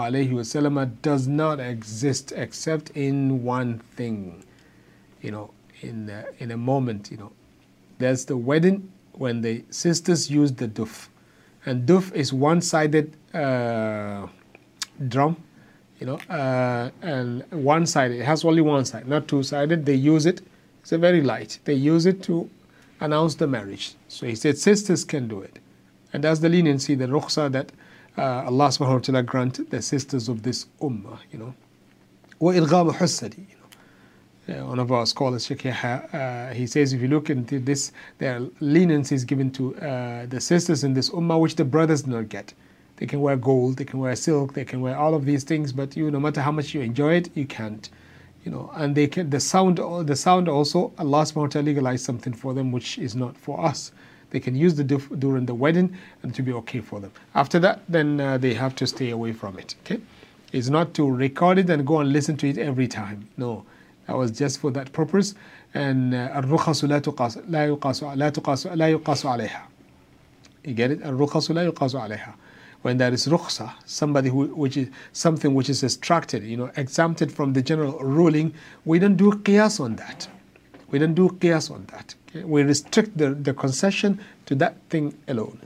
[SPEAKER 2] ﷺ does not exist except in one thing. You know, in uh, in a moment, you know, there's the wedding when the sisters use the duf, and duf is one-sided uh, drum. You know, uh, and one-sided. It has only one side, not two-sided. They use it. It's a very light. They use it to announce the marriage. So he said sisters can do it. And that's the leniency, the rukhsa that uh, Allah subhanahu wa ta'ala granted the sisters of this ummah, you know. وَإِلْغَامُ حُسَّدِ, you know. Uh, one of our scholars, Sheikh Yahya, uh, he says if you look into this, there are leniencies given to uh, the sisters in this ummah which the brothers do not get. They can wear gold, they can wear silk, they can wear all of these things, but you, no matter how much you enjoy it, you can't. You know, and they can, the sound, the sound also, Allah subhanahu wa ta'ala legalized something for them which is not for us. They can use the duf during the wedding and to be okay for them. After that, then uh, they have to stay away from it. Okay, it's not to record it and go and listen to it every time. No, that was just for that purpose. And الرخص لا تقاس لا يقاس لا تقاس لا يقاس عليها. You get it? الرخص لا يقاس عليها. When there is rukhsa, somebody who, which is something which is extracted, you know, exempted from the general ruling, we don't do qiyas on that. We don't do qiyas on that. Okay? We restrict the, the concession to that thing alone.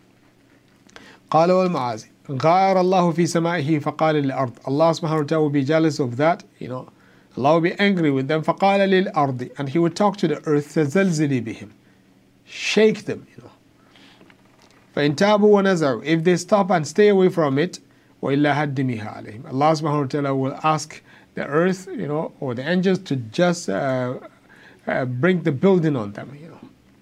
[SPEAKER 2] قال والمعازي غار الله في سمائه فقال للأرض. Allah subhanahu wa ta'ala will be jealous of that, you know. Allah will be angry with them. فقال للأرض, and He would talk to the earth, تزلزلي بهم, shake them, you know. فإن تابوا ونزعوا, if they stop and stay away from it, وإلا هدميها عليهم. Allah subhanahu wa ta'ala will ask the earth, you know, or the angels to just uh, uh, bring the building on them, you know.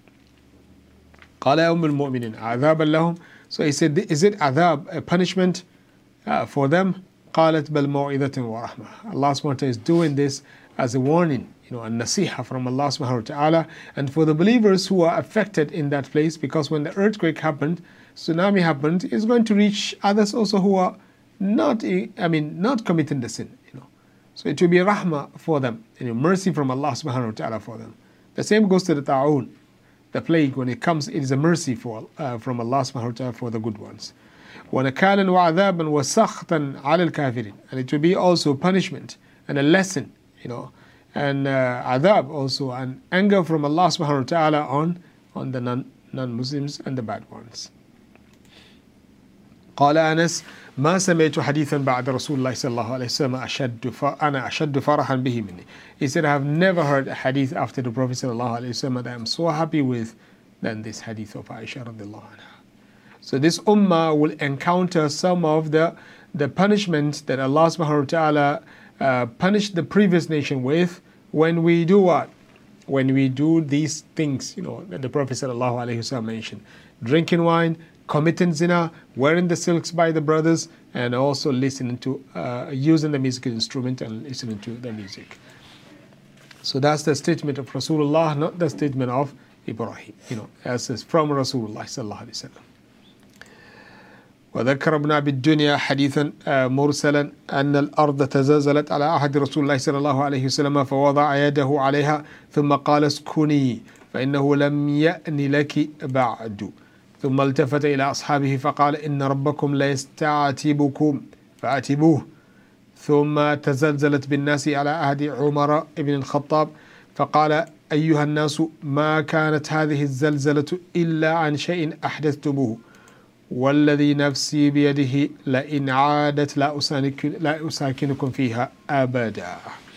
[SPEAKER 2] قال يا أم المؤمنين عذابا لهم. So he said, is it adhab, a punishment uh, for them? قالت بل موعظة ورحمة. Allah subhanahu wa ta'ala is doing this as a warning, you know, a nasiha from Allah subhanahu wa ta'ala, and for the believers who are affected in that place, because when the earthquake happened, tsunami happened, it's going to reach others also who are not, I mean, not committing the sin, you know. So it will be rahmah for them, you know, mercy from Allah subhanahu wa ta'ala for them. The same goes to the ta'un, the plague. When it comes, it is a mercy for, uh, from Allah subhanahu wa ta'ala for the good ones. وَنَكَالًا وَعَذَابًا وَسَخْطًا عَلَى الْكَافِرِينَ. And it will be also punishment and a lesson, you know, and uh, adab also, and anger from Allah subhanahu wa ta'ala on, on the non, non-Muslims and the bad ones. قال أنس ما سمعت حديثا بعد رسول الله صلى الله عليه وسلم أشد أنا أشد فرحا به مني. He said, I have never heard a hadith after the Prophet صلى الله عليه وسلم that I am so happy with than this hadith of Aisha radiallahu anha. So this ummah will encounter some of the the punishments that Allah subhanahu wa ta'ala uh, punished the previous nation with when we do what? When we do these things, you know, that the Prophet sallallahu alaihi wasallam mentioned: drinking wine, committing zina, wearing the silks by the brothers, and also listening to, uh, using the musical instrument and listening to the music. So that's the statement of Rasulullah, not the statement of Ibrahim, you know, as is from Rasulullah sallallahu alaihi wasallam. وذكر ابن أبي الدنيا حديثا مرسلا أن الأرض تزلزلت على عهد رسول الله صلى الله عليه وسلم فوضع يده عليها ثم قال اسكني فإنه لم يأن لك بعد ثم التفت إلى أصحابه فقال إن ربكم ليستعتبكم فأتبوه ثم تزلزلت بالناس على عهد عمر بن الخطاب فقال أيها الناس ما كانت هذه الزلزلة إلا عن شيء أحدثتموه والذي نفسي بيده لئن عادت لا أساكنكم فيها أبدا.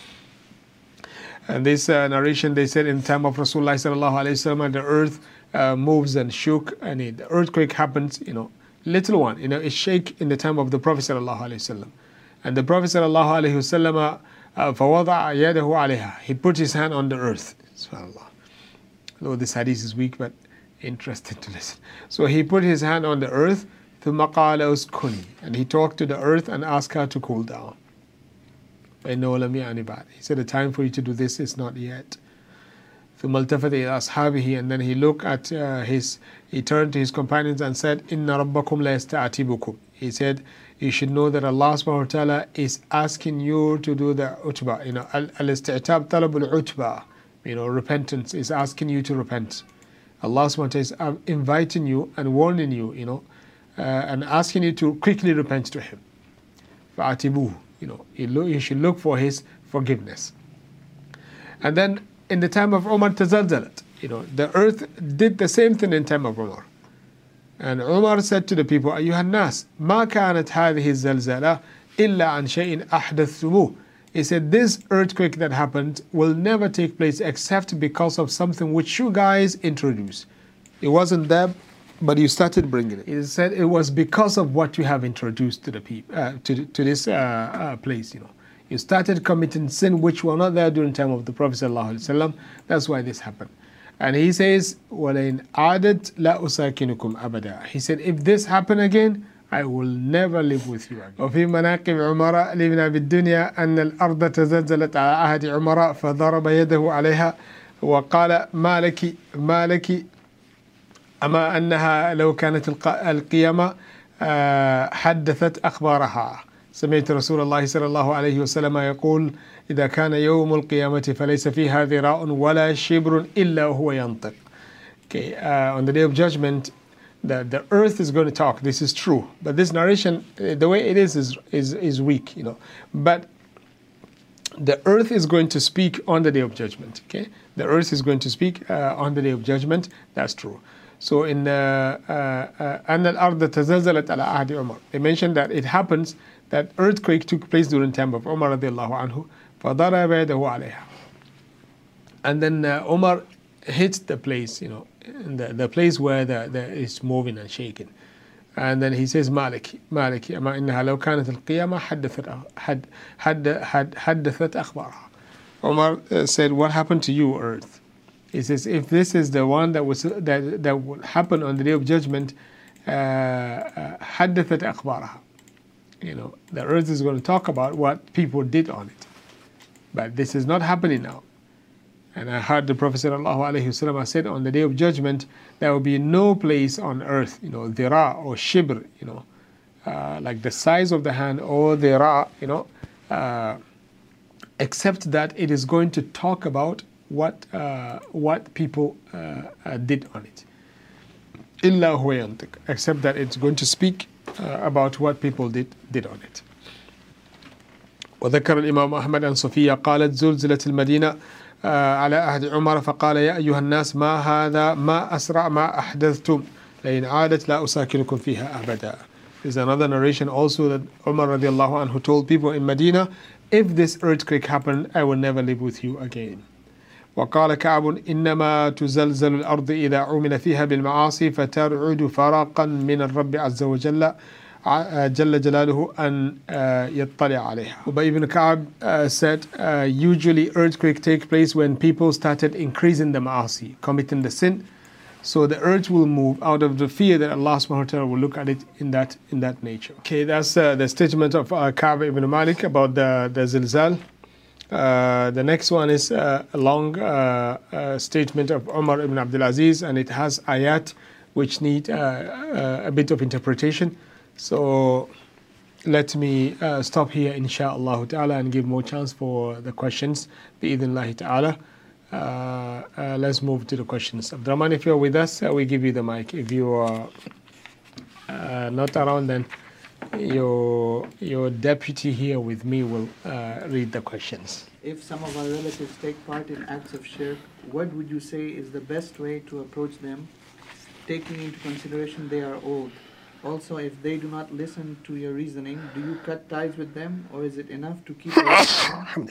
[SPEAKER 2] And this uh, narration, they said in the time of Rasulullah sallallahu alaihi wasallam, the earth uh, moves and shook, and it, the earthquake happens, you know, little one, you know, it shake in the time of the Prophet sallallahu alaihi wasallam. And the Prophet sallallahu alaihi wasallam, فَوَضَعَ يَدَهُ عَلَيْهَا, he put his hand on the earth. Subhanallah. Though this hadith is weak, but interesting to listen. So he put his hand on the earth, ثُمَّ قَالَ أُسْكُنِي, and he talked to the earth and asked her to cool down. فَإِنَّهُ لَمْ يَأْنِ بَعْدِ. He said, the time for you to do this is not yet. ثُمَّ الْتَفَتَ إِلَىٰ أَصْحَابِهِ, and then he looked at uh, his, he turned to his companions and said, إِنَّ رَبَّكُمْ لَيَسْتَعْتِبُكُمْ. He said, you should know that Allah subhanahu wa ta'ala is asking you to do the utba. You know, al-isti'tab talab al-utba. You know, repentance is asking you to repent. Allah subhanahu wa ta'ala is inviting you and warning you, you know, uh, and asking you to quickly repent to Him. فَأَتِبُوهُ, you know, you, look, you should look for His forgiveness. And then in the time of Umar, tazalzalat, you know, the earth did the same thing in time of Umar. And Umar said to the people, أيها الناس ما كانت هذه الزلزلة إلا عن شيء أحدثتموه. He said, this earthquake that happened will never take place except because of something which you guys introduced. It wasn't there, but you started bringing it. He said it was because of what you have introduced to the people, uh, to to this uh, uh, place. You know, you started committing sin which were not there during the time of the Prophet sallallahu alaihi wasallam. That's why this happened. And he says, وَلَئِنْ عَادَتْ لَا أُسَاكِنُكُمْ أَبَدًا. He said, if this happened again, I will never live with you again. وفي مناقب عمر لابن أبي الدنيا أن الأرض تزلزلت على عهد عمر فضرب يده عليها وقال ما لك ما لك أما أنها لو كانت القيامة حدثت أخبارها. سمعت رسول الله صلى الله عليه وسلم يقول إذا كان يوم القيامة فليس فيها ذراع ولا شبر إلا وهو ينطق. Okay, uh, on the day of judgment, the, the earth is going to talk. This is true. But this narration, the way it is, is, is, is weak, you know. But the earth is going to speak on the day of judgment, okay? The earth is going to speak uh, on the day of judgment. That's true. So in أن الأرض تزلزلت على عهد عمر, they mentioned that it happens that earthquake took place during the time of Umar radiallahu anhu. فضرب يده عليها. And then uh, Umar hit the place, you know, the, the place where the, the it's moving and shaking. And then he says, Maliki, Maliki, أما إنها لو كانت القيامة حدثت حد حد حد حدثت أخبارها. Umar uh, said, what happened to you, earth? He says, if this is the one that was that that will happen on the day of judgment, حدثت أخبارها. You know, the earth is going to talk about what people did on it. But this is not happening now. And I heard the Prophet ﷺ said on the day of judgment, there will be no place on earth, you know, dhira or shibr, you know, uh, like the size of the hand or dhira, you know, uh, except that it is going to talk about what uh, what people uh, uh, did on it. Illa huwa yantiq, except that it's going to speak uh, about what people did did on it. وذكر الإمام أحمد عن صفية قالت زلزلت المدينة على عهد عمر فقال يا أيها الناس ما هذا ما أسرع ما أحدثتم لئن عادت لا أساكنكم فيها أبدا. There's another narration also that Umar radiallahu anhu told people in Medina, if this earthquake happened, I will never live with you again. وقال كعب إنما تزلزل الأرض إذا عمل فيها بالمعاصي فترعد فراقا من الرب عز وجل جل جلاله أن يطلع عليها. Ubay ibn Ka'b uh, said, uh, usually earthquake take place when people started increasing the ma'asi, committing the sin. So the earth will move out of the fear that Allah subhanahu wa ta'ala will look at it in that in that nature. Okay, that's uh, the statement of uh, Ka'b ibn Malik about the, the zilzal. Uh, the next one is uh, a long uh, uh, statement of Umar ibn Abdul Aziz, and it has ayat which need uh, uh, a bit of interpretation. So let me uh, stop here inshaAllah ta'ala and give more chance for the questions bi'idhnillahi ta'ala. Uh, uh, let's move to the questions. Abdurrahman, if you're with us, uh, we give you the mic. If you are uh, not around, then your your deputy here with me will uh, read the questions.
[SPEAKER 3] If some of our relatives take part in acts of shirk, what would you say is the best way to approach them, taking into consideration they are old? Also, if they do not listen to your reasoning, do you cut ties with them, or is it enough to keep away from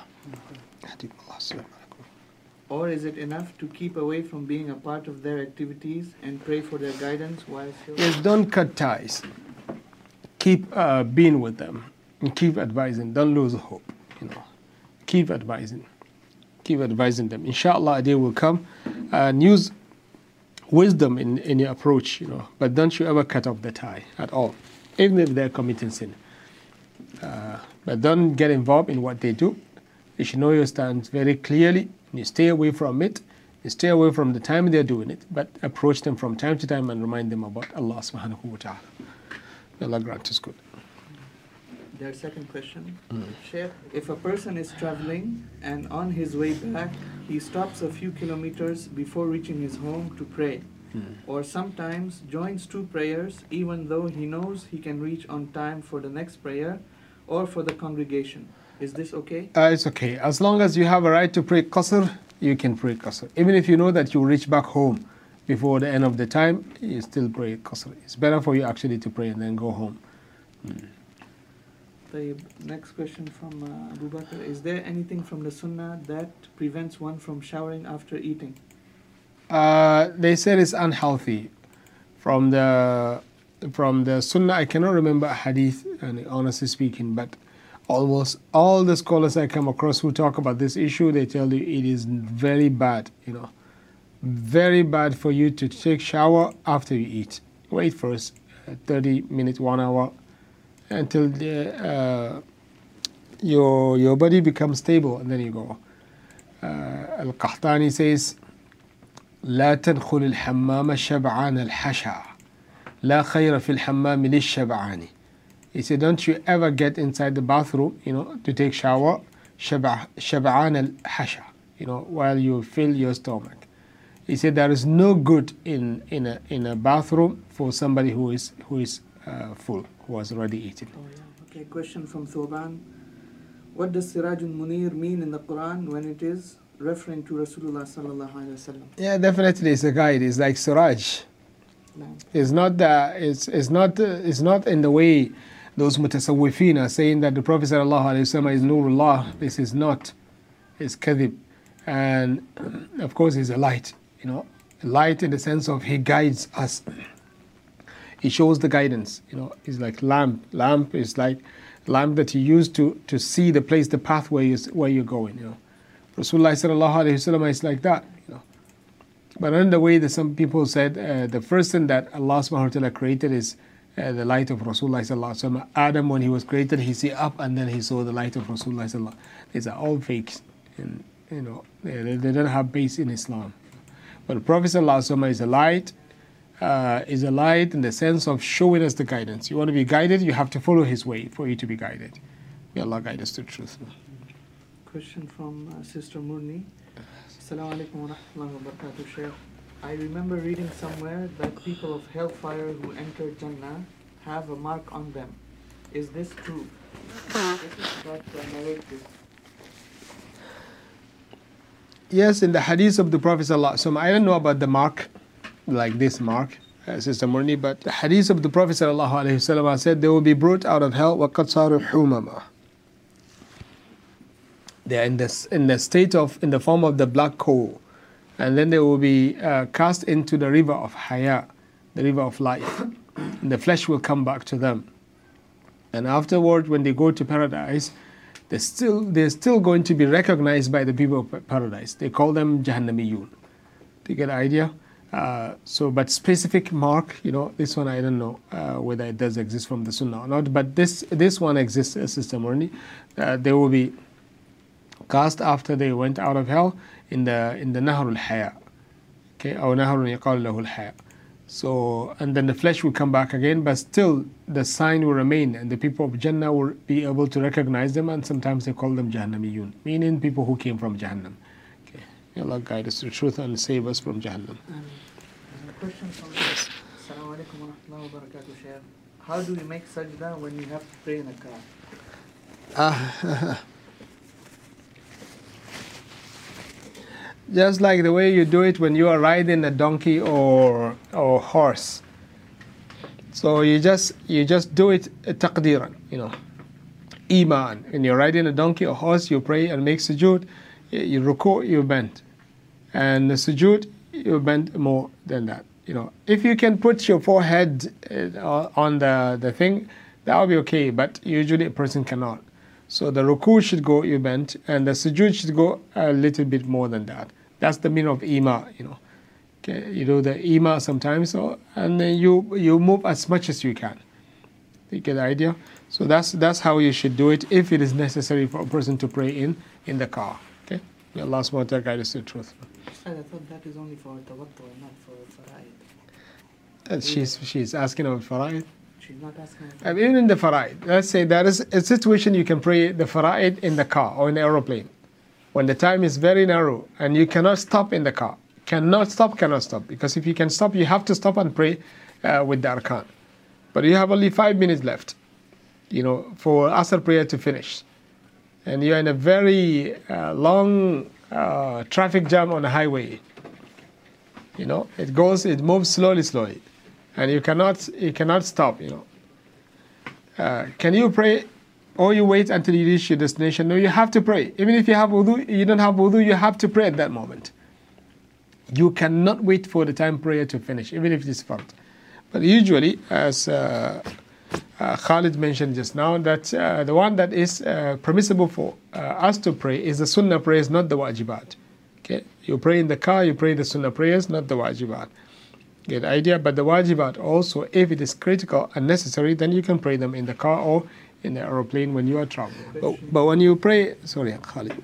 [SPEAKER 3] or is it enough to keep away from being a part of their activities and pray for their guidance while still?
[SPEAKER 2] Yes, don't cut ties. Keep uh, being with them and keep advising. Don't lose hope. You know, keep advising. Keep advising them. Inshallah, a day will come and use wisdom in, in your approach. You know, but don't you ever cut off the tie at all, even if they're committing sin. Uh, but don't get involved in what they do. You should know your stance very clearly. You stay away from it. You stay away from the time they're doing it, but approach them from time to time and remind them about Allah subhanahu wa ta'ala. Allah grant us good.
[SPEAKER 3] Their second question. Mm. Sheikh, if a person is traveling and on his way back, he stops a few kilometers before reaching his home to pray, mm. or sometimes joins two prayers even though he knows he can reach on time for the next prayer or for the congregation. Is this okay? Uh,
[SPEAKER 2] it's okay. As long as you have a right to pray qasr, you can pray qasr. Even if you know that you reach back home before the end of the time, you still pray qasr. It's better for you actually to pray and then go home. Mm.
[SPEAKER 3] The next question from uh, Abu Bakr. Is there anything from the sunnah that prevents one from showering after eating?
[SPEAKER 2] Uh, they said it's unhealthy. From the from the sunnah, I cannot remember a hadith, and honestly speaking, but almost all the scholars I come across who talk about this issue, they tell you it is very bad, you know, very bad for you to take shower after you eat. Wait first, uh, thirty minutes, one hour, until the, uh, your your body becomes stable, and then you go. Uh, Al-Qahtani says, لا تدخل الحمام شبعان الحشا لا خير في الحمام للشبعان. He said, don't you ever get inside the bathroom, you know, to take shower, shab'an al-hasha, you know, while you fill your stomach. He said there is no good in in a in a bathroom for somebody who is who is uh, full, who has already eaten.
[SPEAKER 3] Oh, yeah. Okay, question from Thoban. What does Sirajul Munir mean in the Quran when it is referring to Rasulullah sallallahu alaihi wasallam?
[SPEAKER 2] Yeah, definitely, it's a guide. It's like Siraj. No. It's not that. It's it's not. Uh, it's not in the way those mutasawwifin are saying that the Prophet sallallahu alaihi wasallam is Nurullah. This is not. It's kadhib, and of course, he's a light. You know, a light in the sense of he guides us. He shows the guidance. You know, it's like lamp. Lamp is like lamp that you use to to see the place, the path where you where you're going. You know, Rasulullah sallallahu alaihi wasallam is like that. You know, but in the way that some people said, uh, the first thing that Allah subhanahu wa ta'ala created is Uh, the light of Rasulullah sallallahu alaihi wasallam. Adam, when he was created, he see up and then he saw the light of Rasulullah sallallahu alaihi wasallam. These are all fakes. And you know, they, they don't have base in Islam. But the Prophet ﷺ is a light, uh, is a light in the sense of showing us the guidance. You want to be guided, you have to follow his way for you to be guided. May Allah guide us to truth.
[SPEAKER 3] Question from uh, Sister Murni. Assalamu alaikum wa rahmatullahi wa barakatuh, Shaykh. I remember reading somewhere that people of hellfire who enter Jannah have a mark on them. Is this true? This is what uh, narrated.
[SPEAKER 2] Yes, in the hadith of the Prophet ﷺ, I don't know about the mark, like this mark, uh, Sister Murni, but the hadith of the Prophet ﷺ said they will be brought out of hell, وَقَدْ صَارُوا حُمَمًا. They are in the, in the state of, in the form of the black coal. And then they will be uh, cast into the river of Haya, the river of life. And the flesh will come back to them. And afterward, when they go to paradise, they're still, they're still going to be recognized by the people of paradise. They call them Jahannamiyun. Do you get the idea? Uh, so, but specific mark, you know, this one I don't know uh, whether it does exist from the Sunnah or not. But this this one exists, uh, Sister Murni. Uh, they will be cast after they went out of hell in the in the Nahr al-Haya. Okay, or Nahr yuqal lahu al-Haya. So, and then the flesh will come back again, but still the sign will remain, and the people of Jannah will be able to recognize them, and sometimes they call them Jahannamiyun, meaning people who came from Jahannam. Okay, may Allah guide us to the truth and save us from Jahannam.
[SPEAKER 3] Um, a question from Assalamu alaikum wa rahmatullahi wa barakatuh, Shaykh. How do we make sajda when we have to pray in a car?
[SPEAKER 2] Uh, Just like the way you do it when you are riding a donkey or or horse. So you just you just do it taqdiran, you know. Iman. When you're riding a donkey or horse, you pray and make sujood. You ruku, you bend. And the sujood, you bend more than that. You know, if you can put your forehead uh, on the, the thing, that will be okay. But usually a person cannot. So the ruku should go, you bend, and the sujood should go a little bit more than that. That's the meaning of ima, you know. Okay, you do the ima sometimes, so, and then you you move as much as you can. You get the idea? So that's that's how you should do it if it is necessary for a person to pray in in the car. Okay, may Allah subhanahu wa ta'ala guide us to the truth.
[SPEAKER 3] I thought that is only for tawaddu, not for fara'id.
[SPEAKER 2] And she's she's asking about fara'id.
[SPEAKER 3] She's not asking.
[SPEAKER 2] I mean, even in the fara'id, let's say there is a situation you can pray the fara'id in the car or in the aeroplane. When the time is very narrow and you cannot stop in the car. Cannot stop, cannot stop. Because if you can stop, you have to stop and pray uh, with the arkan. But you have only five minutes left, you know, for Asr prayer to finish. And you're in a very uh, long uh, traffic jam on the highway. You know, it goes, it moves slowly, slowly. And you cannot, you cannot stop, you know. Uh, can you pray? Or you wait until you reach your destination? No, you have to pray. Even if you have wudu, you don't have wudu, you have to pray at that moment. You cannot wait for the time prayer to finish, even if it is fard. But usually, as uh, uh, Khalid mentioned just now, that uh, the one that is uh, permissible for uh, us to pray is the sunnah prayers, not the wajibat. Okay, you pray in the car, you pray the sunnah prayers, not the wajibat. Get the idea? But the wajibat also, if it is critical and necessary, then you can pray them in the car or in the aeroplane when you are traveling. But, but when you pray, sorry, Khalid.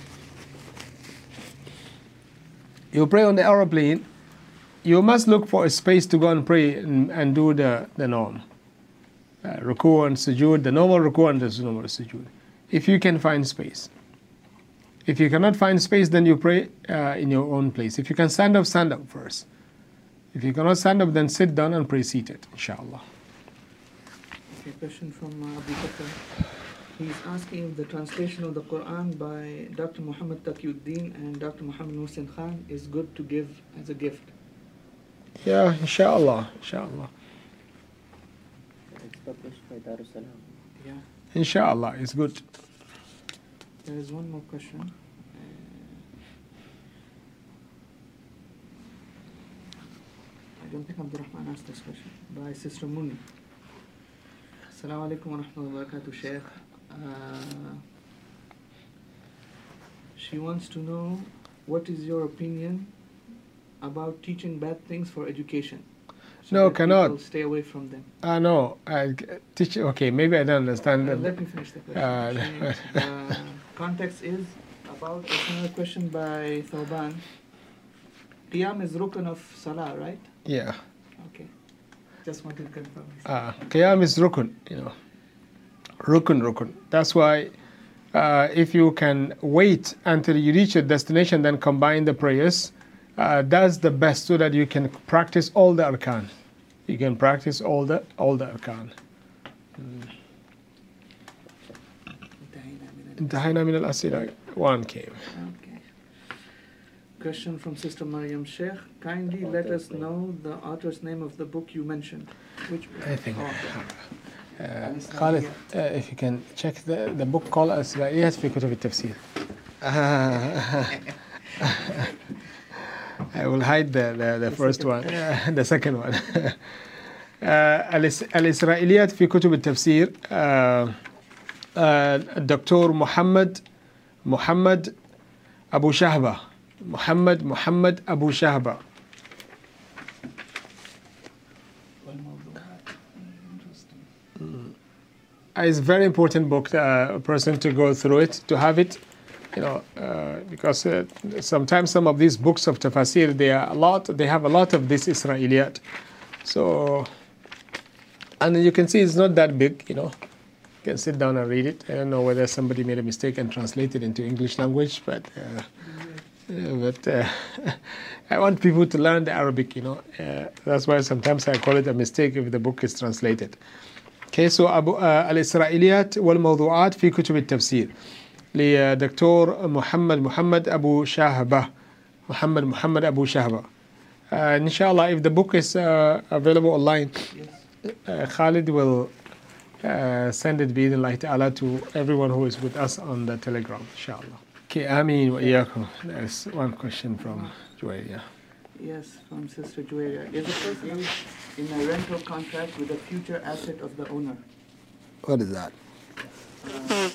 [SPEAKER 2] You pray on the aeroplane, you must look for a space to go and pray and, and do the, the norm. Uh, ruku and sujood, the normal ruku and the normal sujood. If you can find space. If you cannot find space, then you pray uh, in your own place. If you can stand up, stand up first. If you cannot stand up, then sit down and pray seated, inshallah.
[SPEAKER 3] A question from uh, Abu Bakr. He's asking if the translation of the Quran by Doctor Muhammad Taqiyuddin and Doctor Muhammad Muhsin Khan is good to give as a gift.
[SPEAKER 2] Yeah, inshallah, inshallah.
[SPEAKER 4] It's published by Darussalam.
[SPEAKER 3] Yeah.
[SPEAKER 2] Inshallah, it's good.
[SPEAKER 3] There is one more question. I don't think Abdurrahman asked this question. By Sister Muni. Assalamu alaikum wa rahmatullahi wa barakatuh, Shaykh. Uh, she wants to know what is your opinion about teaching bad things for education. So
[SPEAKER 2] No,
[SPEAKER 3] that
[SPEAKER 2] cannot.
[SPEAKER 3] people stay away from them.
[SPEAKER 2] Ah, no, I teach. Okay, maybe I don't understand.
[SPEAKER 3] Uh,
[SPEAKER 2] that.
[SPEAKER 3] let me finish the question.
[SPEAKER 2] Uh,
[SPEAKER 3] She- uh, context is a About it's another question by Thawban. Qiyam is rukun of salah, right?
[SPEAKER 2] Yeah.
[SPEAKER 3] Okay. Just wanted to confirm.
[SPEAKER 2] Uh, Qiyam is rukun, you know. Rukun, rukun. That's why uh, if you can wait until you reach your destination, then combine the prayers, uh, that's the best so that you can practice all the arkan. You can practice all the all the arkan. Intahayna min al-asila. One came.
[SPEAKER 3] Okay. Question from Sister Maryam Sheikh. Kindly let us know the author's name of the book you mentioned. Which book?
[SPEAKER 2] I think.
[SPEAKER 3] Oh.
[SPEAKER 2] Uh, Khalid, uh, if you can check the, the book called Al-Isra'iliyat fi Kutub al-Tafsir. I will hide the, the, the first one, uh, the second one. uh, Al-Isra'iliyat fi Kutub al-Tafsir, uh, uh, Doctor Muhammad Muhammad Abu Shahba. Muhammad Muhammad Abu Shahba. It's a very important book, uh, a person to go through it, to have it, you know, uh, because uh, sometimes some of these books of tafsir, they are a lot, they have a lot of this Israeliyat. So, and you can see it's not that big, you know. You can sit down and read it. I don't know whether somebody made a mistake and translated it into English language, but uh, uh, but uh, I want people to learn the Arabic, you know. Uh, that's why sometimes I call it a mistake if the book is translated. Okay, so Abu, uh, Al-Isra'iliyat wal-Mawdu'at fi Kutub al-Tafsir لدكتور محمد محمد أبو شهبة محمد محمد أبو شهبة. Uh, inshallah, if the book is uh, available online, uh, Khalid will uh, send it bi-idhnillahi ta'ala to everyone who is with us on the Telegram, inshallah. Okay, Ameen wa iyaakum. There's one question from Juwayriya.
[SPEAKER 3] Yes, from Sister Juwayriya. Is a person in a rental contract with a future asset of the owner?
[SPEAKER 2] What is that?
[SPEAKER 3] Uh,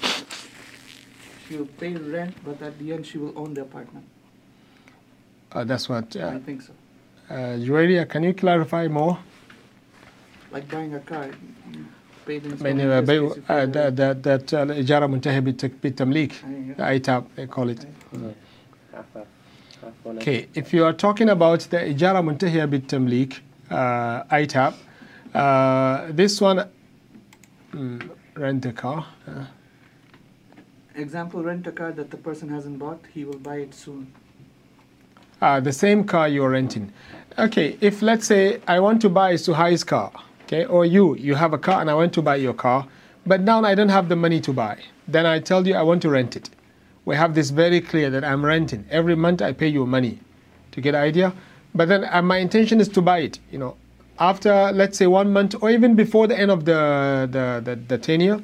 [SPEAKER 3] she will pay rent, but at the end she will own the apartment.
[SPEAKER 2] Uh, that's what. Uh,
[SPEAKER 3] I think so.
[SPEAKER 2] Uh, Juwayriya, can you clarify more?
[SPEAKER 3] Like buying a car. You pay the
[SPEAKER 2] يعني
[SPEAKER 3] installment,
[SPEAKER 2] بيع
[SPEAKER 3] this case, you pay the-
[SPEAKER 2] that that الإجارة منتهية بالت- بالتمليك.
[SPEAKER 3] Aye,
[SPEAKER 2] The I T A B they call it.
[SPEAKER 4] عفوا عفوا
[SPEAKER 2] Okay, if you are talking about the إجارة منتهية بالتمليك, uh, I T A B, uh, this one, mm, rent a car. Uh,
[SPEAKER 3] Example, rent a car that the person hasn't bought, he will buy it soon.
[SPEAKER 2] uh, the same car you're renting. Okay, if let's say I want to buy Suhai's car, okay, or you, you have a car and I want to buy your car, but now I don't have the money to buy. Then I tell you I want to rent it. We have this very clear that I'm renting. Every month I pay you money. To get an idea? But then uh, my intention is to buy it, you know. After, let's say, one month or even before the end of the, the, the, the tenure,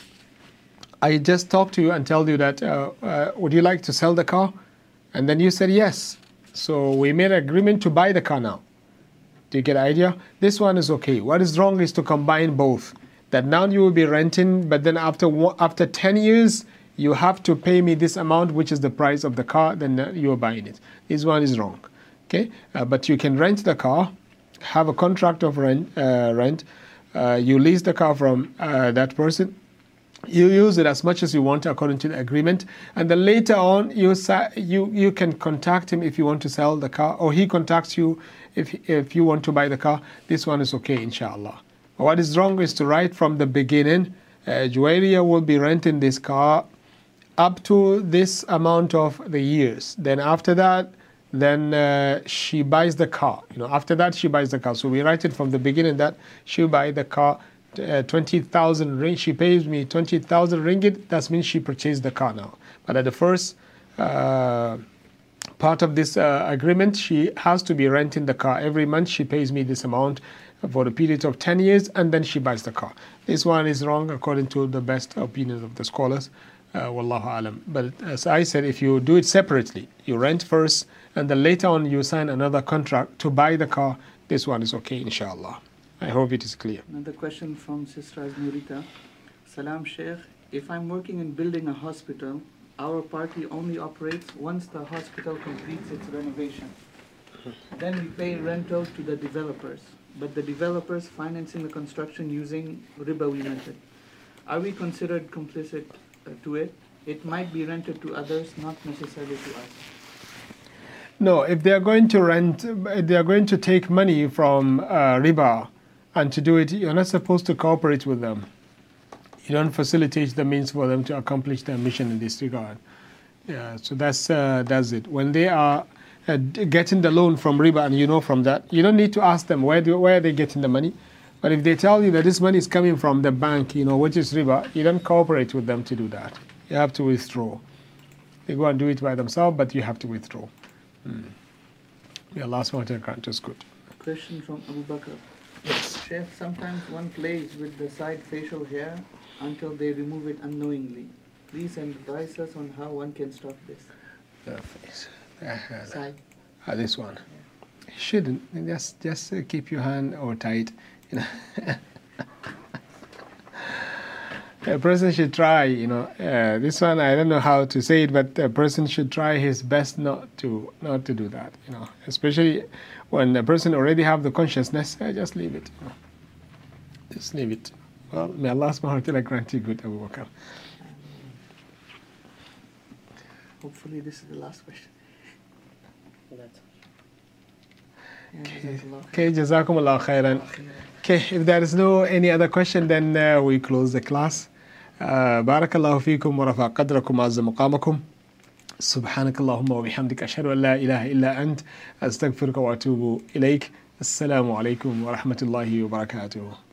[SPEAKER 2] I just talk to you and tell you that, uh, uh, would you like to sell the car? And then you said yes. So we made an agreement to buy the car now. Do you get an idea? This one is okay. What is wrong is to combine both. That now you will be renting, but then after one, after ten years, you have to pay me this amount, which is the price of the car, then you are buying it. This one is wrong. Okay, uh, but you can rent the car, have a contract of rent. Uh, rent. Uh, you lease the car from uh, that person. You use it as much as you want according to the agreement, and then later on you you you can contact him if you want to sell the car, or he contacts you if if you want to buy the car. This one is okay, inshallah. What is wrong is to write from the beginning. Uh, Juwayriya will be renting this car up to this amount of the years. Then after that, then uh, she buys the car. You know, after that she buys the car. So we write it from the beginning that she'll buy the car. Uh, twenty thousand ring. She pays me twenty thousand ringgit. That means she purchased the car now. But at the first uh, part of this uh, agreement, she has to be renting the car every month. She pays me this amount for a period of ten years, and then she buys the car. This one is wrong according to the best opinion of the scholars. Uh, Wallahu alam. But as I said, if you do it separately, you rent first, and then later on you sign another contract to buy the car. This one is okay, inshallah. I hope it is clear.
[SPEAKER 3] Another question from Sister Aznurita. Salam Sheikh, if I'm working in building a hospital, our party only operates once the hospital completes its renovation. Then we pay rental to the developers, but the developers financing the construction using ribawi method. Are we considered complicit uh, to it? it might be rented to others, not necessarily to us.
[SPEAKER 2] No, if they are going to rent, if they are going to take money from uh, riba and to do it, you're not supposed to cooperate with them. You don't facilitate the means for them to accomplish their mission in this regard. Yeah, so that's uh, that's it. When they are uh, getting the loan from riba, and you know from that, you don't need to ask them where do, where are they getting the money. But if they tell you that this money is coming from the bank, you know, which is riba, you don't cooperate with them to do that. You have to withdraw. They go and do it by themselves, but you have to withdraw. Hmm. Your last one account is good.
[SPEAKER 3] A question from Abu Bakr.
[SPEAKER 2] Yes.
[SPEAKER 3] Chef, sometimes one plays with the side facial hair until they remove it unknowingly. Please advise us on how one can stop this.
[SPEAKER 2] The face. Uh,
[SPEAKER 3] Side.
[SPEAKER 2] uh, this one. You shouldn't. Just just uh, keep your hand or tight. You know. A person should try, you know. Uh, this one, I don't know how to say it, but a person should try his best not to not to do that, you know. Especially when a person already have the consciousness, uh, just leave it. You know. Just leave it. Well, may Allah subhanahu wa ta'ala grant you good, Abu Bakr.
[SPEAKER 3] Hopefully this is the last question.
[SPEAKER 4] That's
[SPEAKER 3] Yeah,
[SPEAKER 2] Okay, Jazakumullah khairan. Okay, if there is no any other question, then uh, we close the class. Uh, Barakallahu feekum wa rafa qadrakum azza maqamakum. سبحانك اللهم وبحمدك أشهد أن لا إله إلا أنت أستغفرك وأتوب إليك. السلام عليكم ورحمة الله وبركاته.